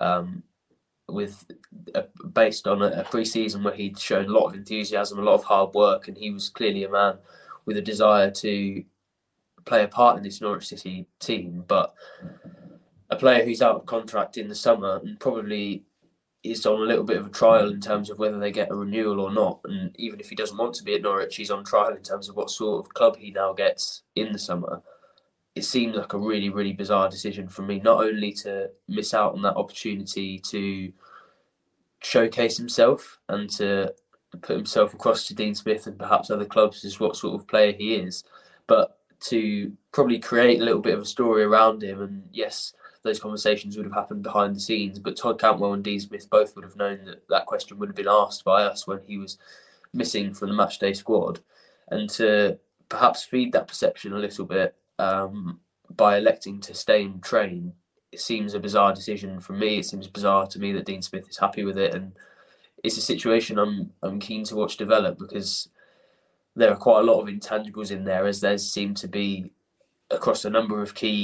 S4: based on a pre-season where he'd shown a lot of enthusiasm, a lot of hard work, and he was clearly a man with a desire to play a part in this Norwich City team. But a player who's out of contract in the summer and probably is on a little bit of a trial in terms of whether they get a renewal or not, and even if he doesn't want to be at Norwich, he's on trial in terms of what sort of club he now gets in the summer. It seemed like a really, really bizarre decision for me, not only to miss out on that opportunity to showcase himself and to put himself across to Dean Smith and perhaps other clubs as what sort of player he is, but to probably create a little bit of a story around him. And yes, those conversations would have happened behind the scenes, but Todd Cantwell and Dean Smith both would have known that question would have been asked by us when he was missing from the matchday squad. And to perhaps feed that perception a little bit by electing to stay and train, it seems a bizarre decision from me. It seems bizarre to me that Dean Smith is happy with it, and it's a situation I'm keen to watch develop, because there are quite a lot of intangibles in there, as there seem to be across a number of key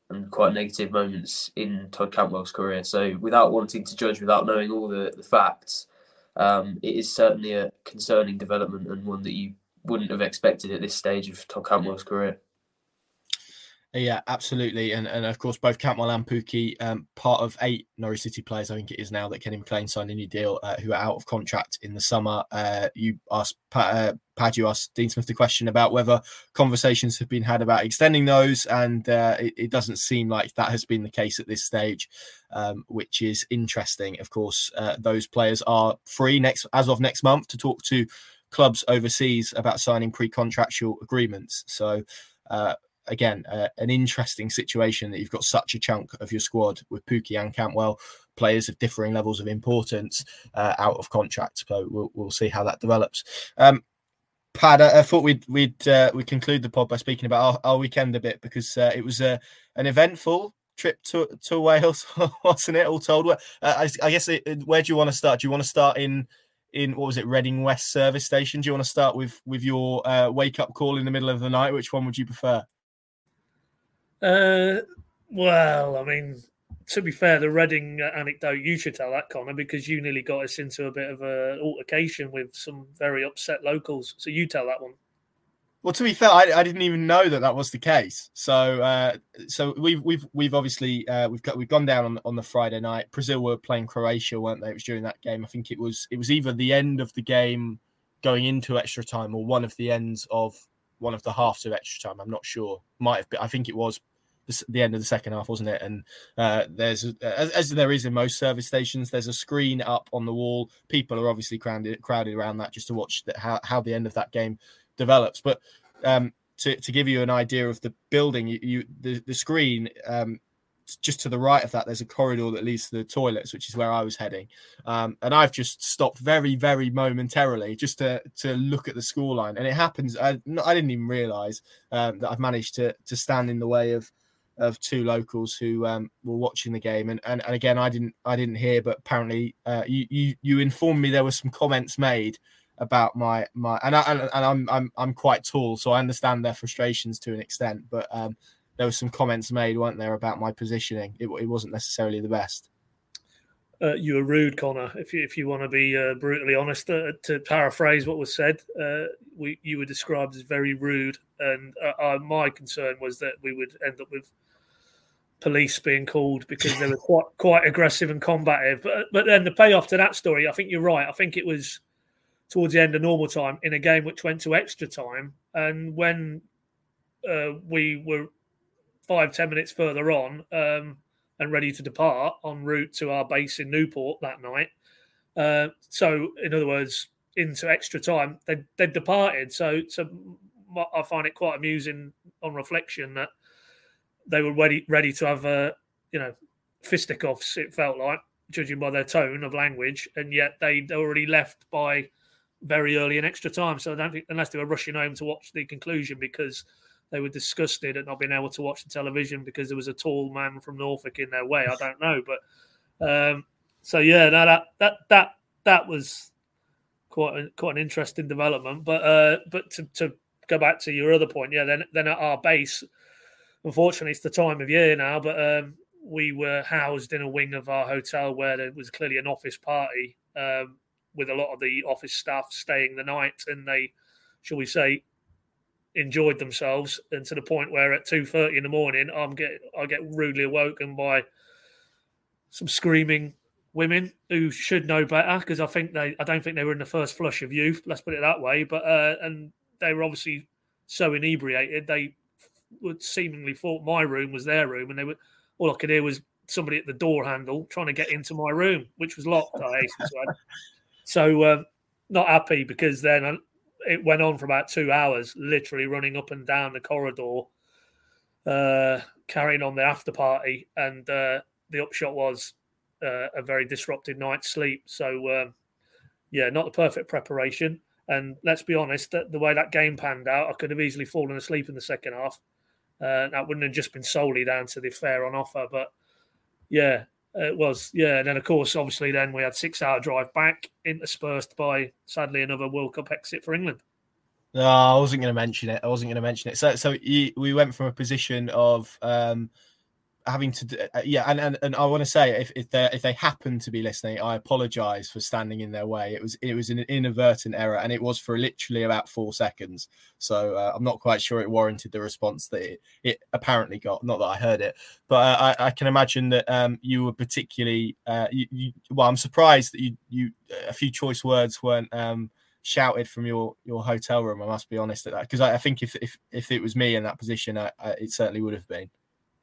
S4: and quite negative moments in Todd Cantwell's career. So without wanting to judge, without knowing all the facts, it is certainly a concerning development and one that you wouldn't have expected at this stage of Todd Cantwell's career.
S2: Yeah, absolutely. And of course, both Cantwell and Pukki, part of 8 Norwich City players, I think it is now, that Kenny McLean signed a new deal, who are out of contract in the summer. You asked, Pad, you asked Dean Smith the question about whether conversations have been had about extending those, and it doesn't seem like that has been the case at this stage, which is interesting. Of course, those players are free as of next month to talk to clubs overseas about signing pre-contractual agreements. So, again, an interesting situation that you've got such a chunk of your squad with Pukki and Cantwell, players of differing levels of importance, out of contract. So we'll see how that develops. Pad, I thought we'd conclude the pod by speaking about our weekend a bit, because it was an eventful trip to Wales, wasn't it? All told, I guess where do you want to start? Do you want to start in what was it, Reading West service station? Do you want to start with your wake up call in the middle of the night? Which one would you prefer?
S3: Well, I mean, to be fair, the Reading anecdote, you should tell that, Connor, because you nearly got us into a bit of an altercation with some very upset locals. So you tell that one.
S2: Well, to be fair, I didn't even know that was the case. So we've obviously we've gone down on the Friday night. Brazil were playing Croatia, weren't they? It was during that game. I think it was either the end of the game going into extra time or one of the ends of one of the halves of extra time. I'm not sure. Might have been. I think it was the end of the second half, wasn't it? And there's, as there is in most service stations, there's a screen up on the wall. People are obviously crowded around that just to watch how the end of that game develops. But to give you an idea of the building, the screen, just to the right of that, there's a corridor that leads to the toilets, which is where I was heading. And I've just stopped very, very momentarily just to look at the scoreline. And it happens, I didn't even realise that I've managed to stand in the way of 2 locals who were watching the game. And again, I didn't hear, but apparently you informed me there were some comments made about my and I'm quite tall, so I understand their frustrations to an extent, but there were some comments made, weren't there, about my positioning. It wasn't necessarily the best.
S3: You were rude, Connor. If you want to be brutally honest, to paraphrase what was said, you were described as very rude, and my concern was that we would end up with police being called because they were quite aggressive and combative. But then the payoff to that story, I think you're right. I think it was towards the end of normal time in a game which went to extra time, and when we were 5-10 minutes further on and ready to depart en route to our base in Newport that night. So, in other words, into extra time, they departed. So I find it quite amusing on reflection that they were ready to have fisticuffs, it felt like, judging by their tone of language, and yet they'd already left by very early in extra time. So I don't think, unless they were rushing home to watch the conclusion because they were disgusted at not being able to watch the television because there was a tall man from Norfolk in their way. I don't know, but so yeah, no, that was quite an interesting development. But to go back to your other point, yeah, then at our base, unfortunately, it's the time of year now, but we were housed in a wing of our hotel where there was clearly an office party with a lot of the office staff staying the night, and they, shall we say, enjoyed themselves, and to the point where at 2:30 in the morning I get rudely awoken by some screaming women who should know better, because I don't think they were in the first flush of youth, let's put it that way, but and they were obviously so inebriated they would seemingly thought my room was their room, and all I could hear was somebody at the door handle trying to get into my room, which was locked, I hasten to add. So not happy, because then it went on for about 2 hours, literally running up and down the corridor, carrying on the after party. And the upshot was a very disrupted night's sleep. So, yeah, not the perfect preparation. And let's be honest, the way that game panned out, I could have easily fallen asleep in the second half. That wouldn't have just been solely down to the fare on offer. But, yeah, it was. Yeah, and then, of course, obviously then we had 6-hour drive back, interspersed by, sadly, another World Cup exit for England.
S2: No, I wasn't going to mention it. So we went from a position of having to and I want to say if they happen to be listening, I apologize for standing in their way. It was an inadvertent error, and it was for literally about 4 seconds. So I'm not quite sure it warranted the response that it apparently got. Not that I heard it, but I can imagine that you were particularly well, I'm surprised that you a few choice words weren't shouted from your hotel room. I must be honest at that, because I think if it was me in that position, it certainly would have been.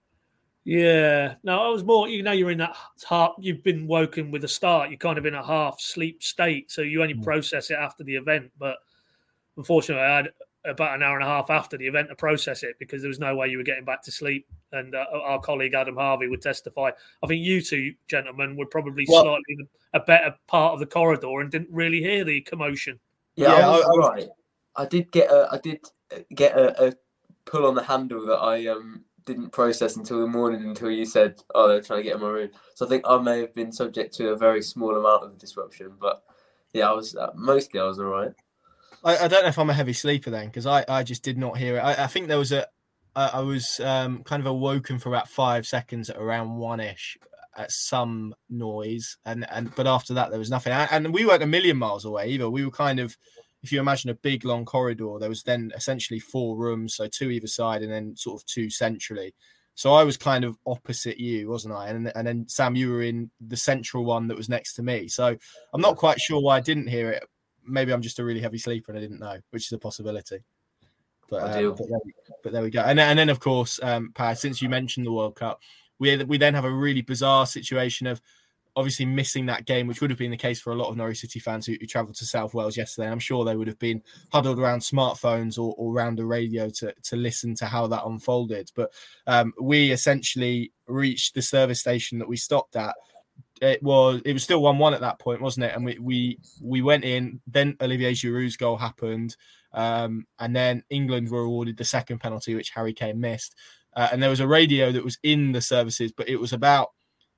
S3: Yeah, no, I was more, you're in that you've been woken with a start. You're kind of in a half sleep state. So you only process it after the event. But unfortunately, I had about an hour and a half after the event to process it, because there was no way you were getting back to sleep. And our colleague Adam Harvey would testify. I think you two gentlemen were probably slightly in a better part of the corridor and didn't really hear the commotion.
S4: Yeah, I was right. I did get a pull on the handle that I didn't process until the morning, until you said, "Oh, they're trying to get in my room." So I think I may have been subject to a very small amount of disruption, but yeah, I was mostly all right.
S2: I don't know if I'm a heavy sleeper then, because I just did not hear it. I think there was I was kind of awoken for about 5 seconds at around 1-ish at some noise, but after that there was nothing. And we weren't a million miles away either. We were kind of, if you imagine a big long corridor, there was then essentially 4 rooms, so 2 either side and then sort of 2 centrally. So I was kind of opposite you, wasn't I? And then Sam, you were in the central one that was next to me. So I'm not quite sure why I didn't hear it. Maybe I'm just a really heavy sleeper and I didn't know, which is a possibility. But there we go. And then of course, Pat, since you mentioned the World Cup, we then have a really bizarre situation of obviously missing that game, which would have been the case for a lot of Norwich City fans who travelled to South Wales yesterday. I'm sure they would have been huddled around smartphones or around the radio to listen to how that unfolded. But we essentially reached the service station that we stopped at. It was still 1-1 at that point, wasn't it? And we went in. Then Olivier Giroud's goal happened, and then England were awarded the second penalty, which Harry Kane missed. And there was a radio that was in the services, but it was about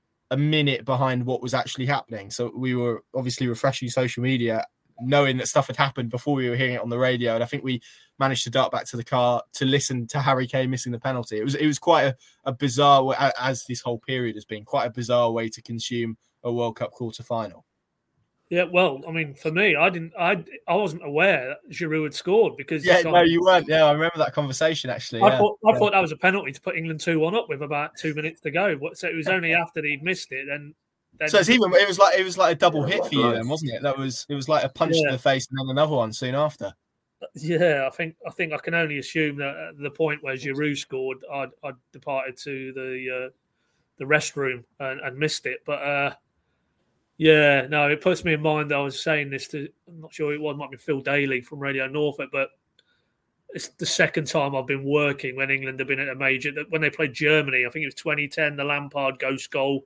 S2: a minute behind what was actually happening. So we were obviously refreshing social media, knowing that stuff had happened before we were hearing it on the radio. And I think we managed to dart back to the car to listen to Harry Kane missing the penalty. It was quite a bizarre, as this whole period has been, quite a bizarre way to consume a World Cup quarter-final.
S3: Yeah, well, I mean, for me, I wasn't aware that Giroud had scored, because
S2: you weren't. Yeah, I remember that conversation actually.
S3: I thought that was a penalty to put England 2-1 up with about 2 minutes to go. So it was only after he'd missed it then.
S2: So it was like a double hit for you then, wasn't it? It was like a punch to the face and then another one soon after.
S3: Yeah, I think I can only assume that at the point where Giroud scored, I'd departed to the restroom and missed it. But yeah, no, it puts me in mind. I was saying this to, I'm not sure it might be Phil Daly from Radio Norfolk, but it's the second time I've been working when England have been at a major. When they played Germany, I think it was 2010, the Lampard ghost goal.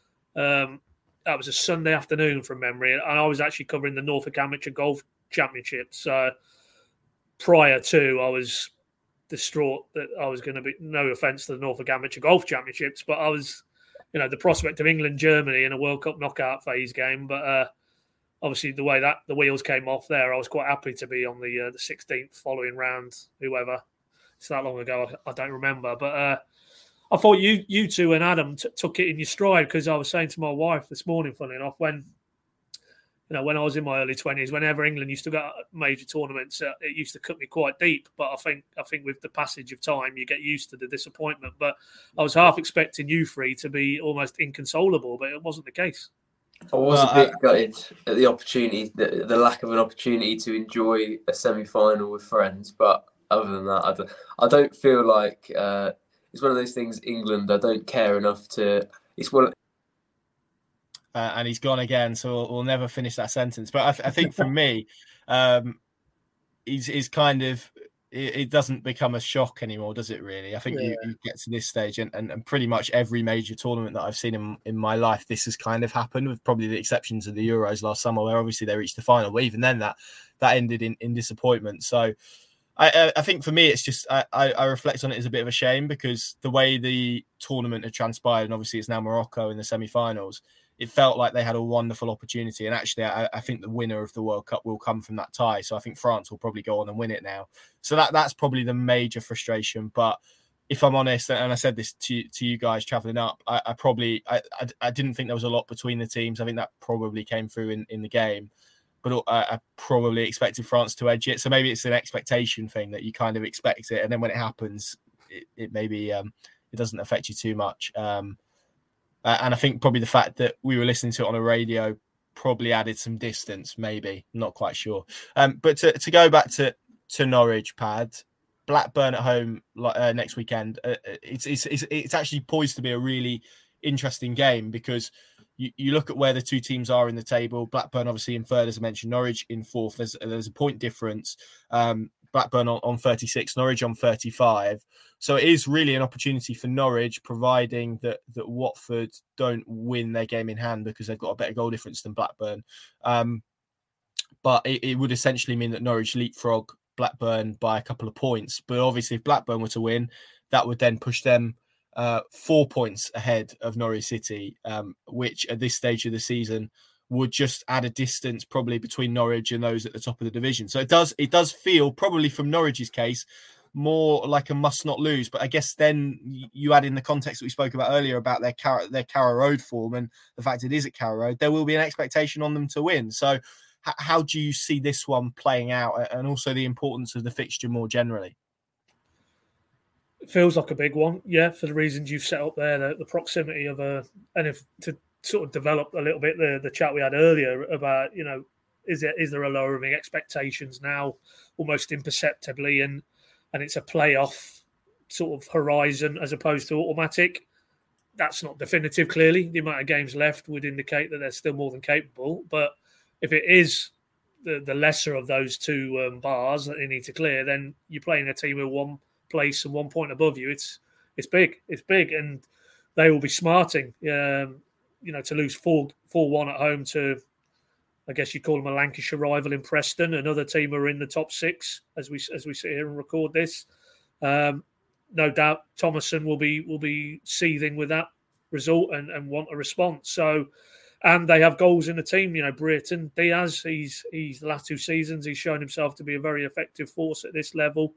S3: That was a Sunday afternoon from memory, and I was actually covering the Norfolk Amateur Golf Championships. Prior to, I was distraught that I was going to be, no offence to the Norfolk Amateur Golf Championships, but I was, the prospect of England-Germany in a World Cup knockout phase game. But obviously, the way that the wheels came off there, I was quite happy to be on the 16th following round, whoever. It's that long ago, I don't remember. But I thought you two and Adam took it in your stride, because I was saying to my wife this morning, funny enough, when I was in my early 20s, whenever England used to go major tournaments, it used to cut me quite deep. But I think with the passage of time, you get used to the disappointment. But I was half expecting you three to be almost inconsolable, but it wasn't the case.
S4: I was a bit gutted at the opportunity, the lack of an opportunity to enjoy a semi-final with friends. But other than that, I don't feel like it's one of those things. England, I don't care enough to. It's one.
S2: And he's gone again, so we'll never finish that sentence. But I think for me, he's kind of, it doesn't become a shock anymore, does it really? I think you get to this stage and pretty much every major tournament that I've seen in my life, this has kind of happened, with probably the exceptions of the Euros last summer, where obviously they reached the final. But even then, that ended in disappointment. So I think for me, it's just, I reflect on it as a bit of a shame, because the way the tournament had transpired, and obviously it's now Morocco in the semi-finals, it felt like they had a wonderful opportunity. And actually, I think the winner of the World Cup will come from that tie. So I think France will probably go on and win it now. So that's probably the major frustration. But if I'm honest, and I said this to you guys traveling up, I didn't think there was a lot between the teams. I think that probably came through in the game, but I probably expected France to edge it. So maybe it's an expectation thing that you kind of expect it, and then when it happens, it maybe it doesn't affect you too much. And I think probably the fact that we were listening to it on a radio probably added some distance. Maybe, not quite sure. But to go back to Norwich, Pad. Blackburn at home next weekend. It's actually poised to be a really interesting game because you look at where the two teams are in the table. Blackburn obviously in third, as I mentioned. Norwich in fourth. There's a point difference. Blackburn on 36, Norwich on 35. So it is really an opportunity for Norwich, providing that Watford don't win their game in hand because they've got a better goal difference than Blackburn. But it would essentially mean that Norwich leapfrog Blackburn by a couple of points. But obviously, if Blackburn were to win, that would then push them 4 points ahead of Norwich City, which at this stage of the season would just add a distance probably between Norwich and those at the top of the division. So it does feel, probably from Norwich's case, more like a must not lose. But I guess then you add in the context that we spoke about earlier about their Carrow Road form and the fact it is at Carrow Road, there will be an expectation on them to win. So how do you see this one playing out, and also the importance of the fixture more generally?
S3: It feels like a big one, yeah, for the reasons you've set up there, the proximity of and if to sort of develop a little bit the chat we had earlier about, is there a lowering expectations now, almost imperceptibly, and it's a playoff sort of horizon as opposed to automatic. That's not definitive, clearly. The amount of games left would indicate that they're still more than capable, but if it is the lesser of those two bars that they need to clear, then you're playing a team with 1 place and 1 point above you. It's big. It's big, and they will be smarting. To lose 4-1 at home to, I guess you call them a Lancashire rival in Preston, another team who are in the top 6 as we sit here and record this. No doubt, Thomason will be seething with that result and want a response. So. And they have goals in the team. Brereton, Diaz, he's the last 2 seasons, he's shown himself to be a very effective force at this level.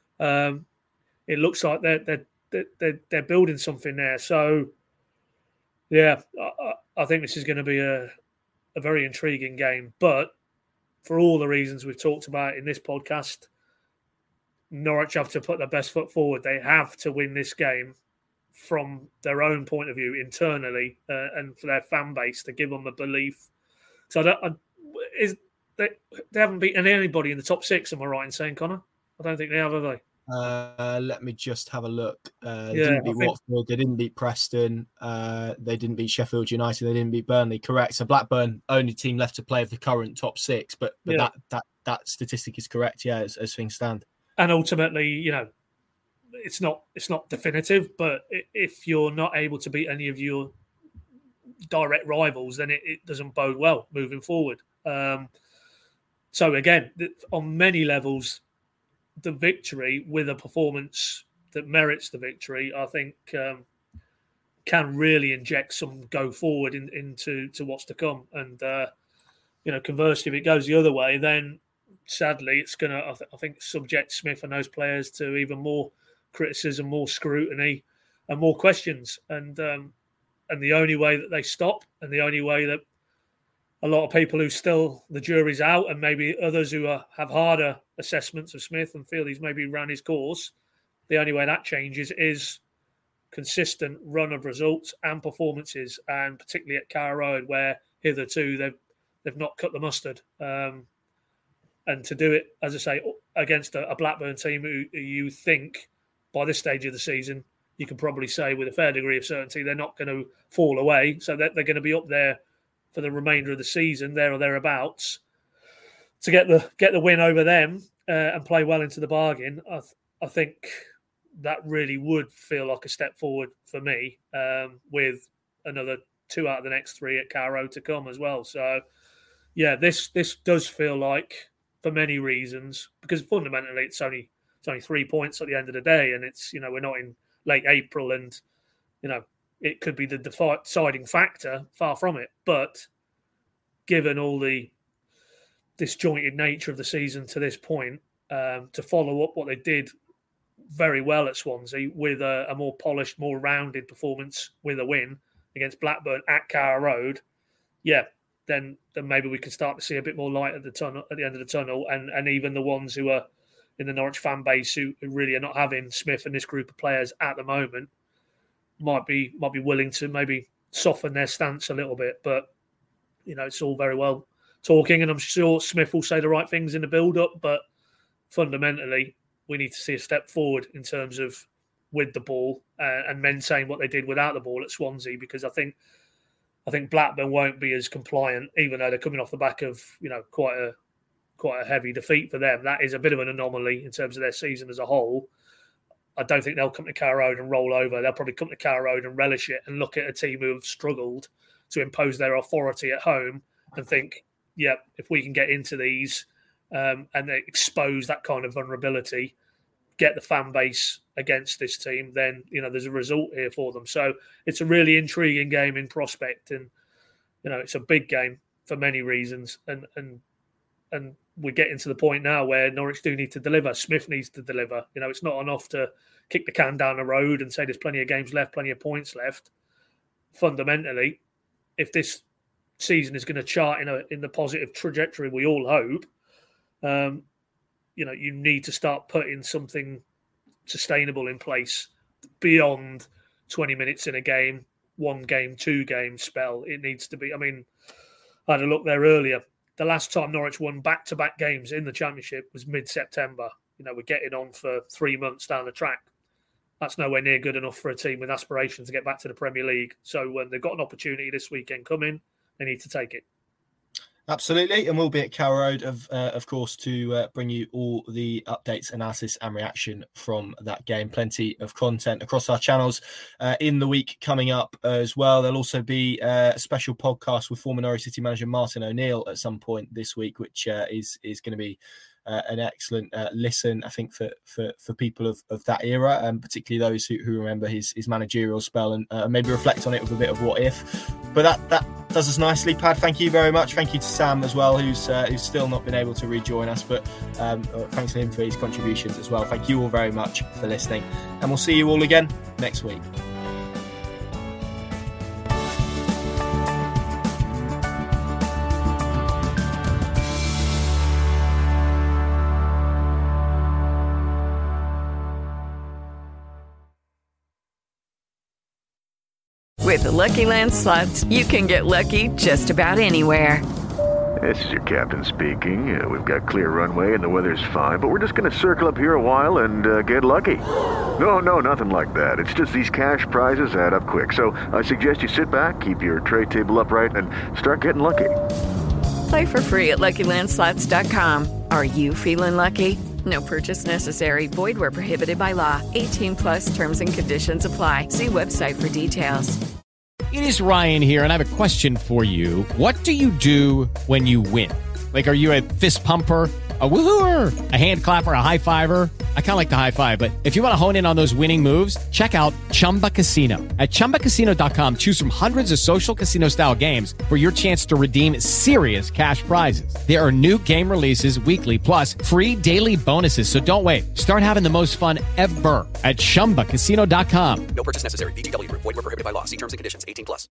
S3: It looks like they're building something there. So, yeah, I think this is going to be a very intriguing game. But for all the reasons we've talked about in this podcast, Norwich have to put their best foot forward. They have to win this game from their own point of view internally, and for their fan base to give them a belief. So they haven't beaten anybody in the top 6. Am I right in saying, Connor? I don't think they have they?
S2: Let me just have a look. They didn't beat Watford. They didn't beat Preston. They didn't beat Sheffield United. They didn't beat Burnley. Correct. So Blackburn, only team left to play of the current top 6. But yeah. that statistic is correct. Yeah, as things stand.
S3: And ultimately, it's not definitive, but if you're not able to beat any of your direct rivals, then it doesn't bode well moving forward. So again, on many levels, the victory with a performance that merits the victory, I think, can really inject some go forward into what's to come. And conversely, if it goes the other way, then sadly it's going to, I think, subject Smith and those players to even more criticism, more scrutiny, and more questions. And the only way that they stop, and the only way that a lot of people who still, the jury's out, and maybe others who have harder assessments of Smith and feel he's maybe ran his course, the only way that changes is consistent run of results and performances, and particularly at Carrow Road, where hitherto they've not cut the mustard. And to do it, as I say, against a Blackburn team who you think, by this stage of the season, you can probably say with a fair degree of certainty they're not going to fall away, so that they're going to be up there for the remainder of the season, there or thereabouts. To get the win over them and play well into the bargain, I think that really would feel like a step forward for me, with another 2 out of the next 3 at Carrow to come as well. So, yeah, this does feel like, for many reasons, because fundamentally it's only 3 points at the end of the day, and it's, we're not in late April, and it could be the deciding factor. Far from it, but given all the disjointed nature of the season to this point, to follow up what they did very well at Swansea with a more polished, more rounded performance with a win against Blackburn at Carrow Road, then maybe we can start to see a bit more light at the end of the tunnel, and even the ones who are in the Norwich fan base who really are not having Smith and this group of players at the moment might be willing to maybe soften their stance a little bit. But it's all very well talking, and I'm sure Smith will say the right things in the build-up, but fundamentally we need to see a step forward in terms of with the ball and maintain what they did without the ball at Swansea, because I think Blackburn won't be as compliant, even though they're coming off the back of quite a heavy defeat for them. That is a bit of an anomaly in terms of their season as a whole. I don't think they'll come to Carrow Road and roll over. They'll probably come to Carrow Road and relish it and look at a team who have struggled to impose their authority at home and think, if we can get into these and they expose that kind of vulnerability, get the fan base against this team, then there's a result here for them. So it's a really intriguing game in prospect, and it's a big game for many reasons, and we're getting to the point now where Norwich do need to deliver. Smith needs to deliver. It's not enough to kick the can down the road and say there's plenty of games left, plenty of points left. Fundamentally, if this season is going to chart in the positive trajectory we all hope, you need to start putting something sustainable in place beyond 20 minutes in a game, 1 game, 2 game spell. It needs to be. I mean, I had a look there earlier. The last time Norwich won back-to-back games in the Championship was mid-September. We're getting on for 3 months down the track. That's nowhere near good enough for a team with aspirations to get back to the Premier League. So when they've got an opportunity this weekend coming, they need to take it.
S2: Absolutely, and we'll be at Carrow Road, of course, to bring you all the updates, analysis and reaction from that game. Plenty of content across our channels in the week coming up as well. There'll also be a special podcast with former Norwich City manager Martin O'Neill at some point this week, which is going to be an excellent listen, I think, for people of that era, and particularly those who remember his managerial spell and maybe reflect on it with a bit of what if. But that does us nicely. Pad, thank you very much. Thank you to Sam as well, who's still not been able to rejoin us, but thanks to him for his contributions as well. Thank you all very much for listening, and we'll see you all again next week.
S5: With the Lucky Land Slots, you can get lucky just about anywhere.
S6: This is your captain speaking. We've got clear runway and the weather's fine, but we're just going to circle up here a while and get lucky. No, nothing like that. It's just these cash prizes add up quick. So I suggest you sit back, keep your tray table upright, and start getting lucky.
S5: Play for free at LuckyLandSlots.com. Are you feeling lucky? No purchase necessary. Void where prohibited by law. 18+ terms and conditions apply. See website for details.
S7: It is Ryan here, and I have a question for you. What do you do when you win? Like, are you a fist pumper, a woohooer, a hand clapper, a high fiver? I kind of like the high five, but if you want to hone in on those winning moves, check out Chumba Casino. At ChumbaCasino.com, choose from hundreds of social casino-style games for your chance to redeem serious cash prizes. There are new game releases weekly, plus free daily bonuses. So don't wait. Start having the most fun ever at ChumbaCasino.com.
S8: No purchase necessary. VGW Group. Void where prohibited by law. See terms and conditions. 18+.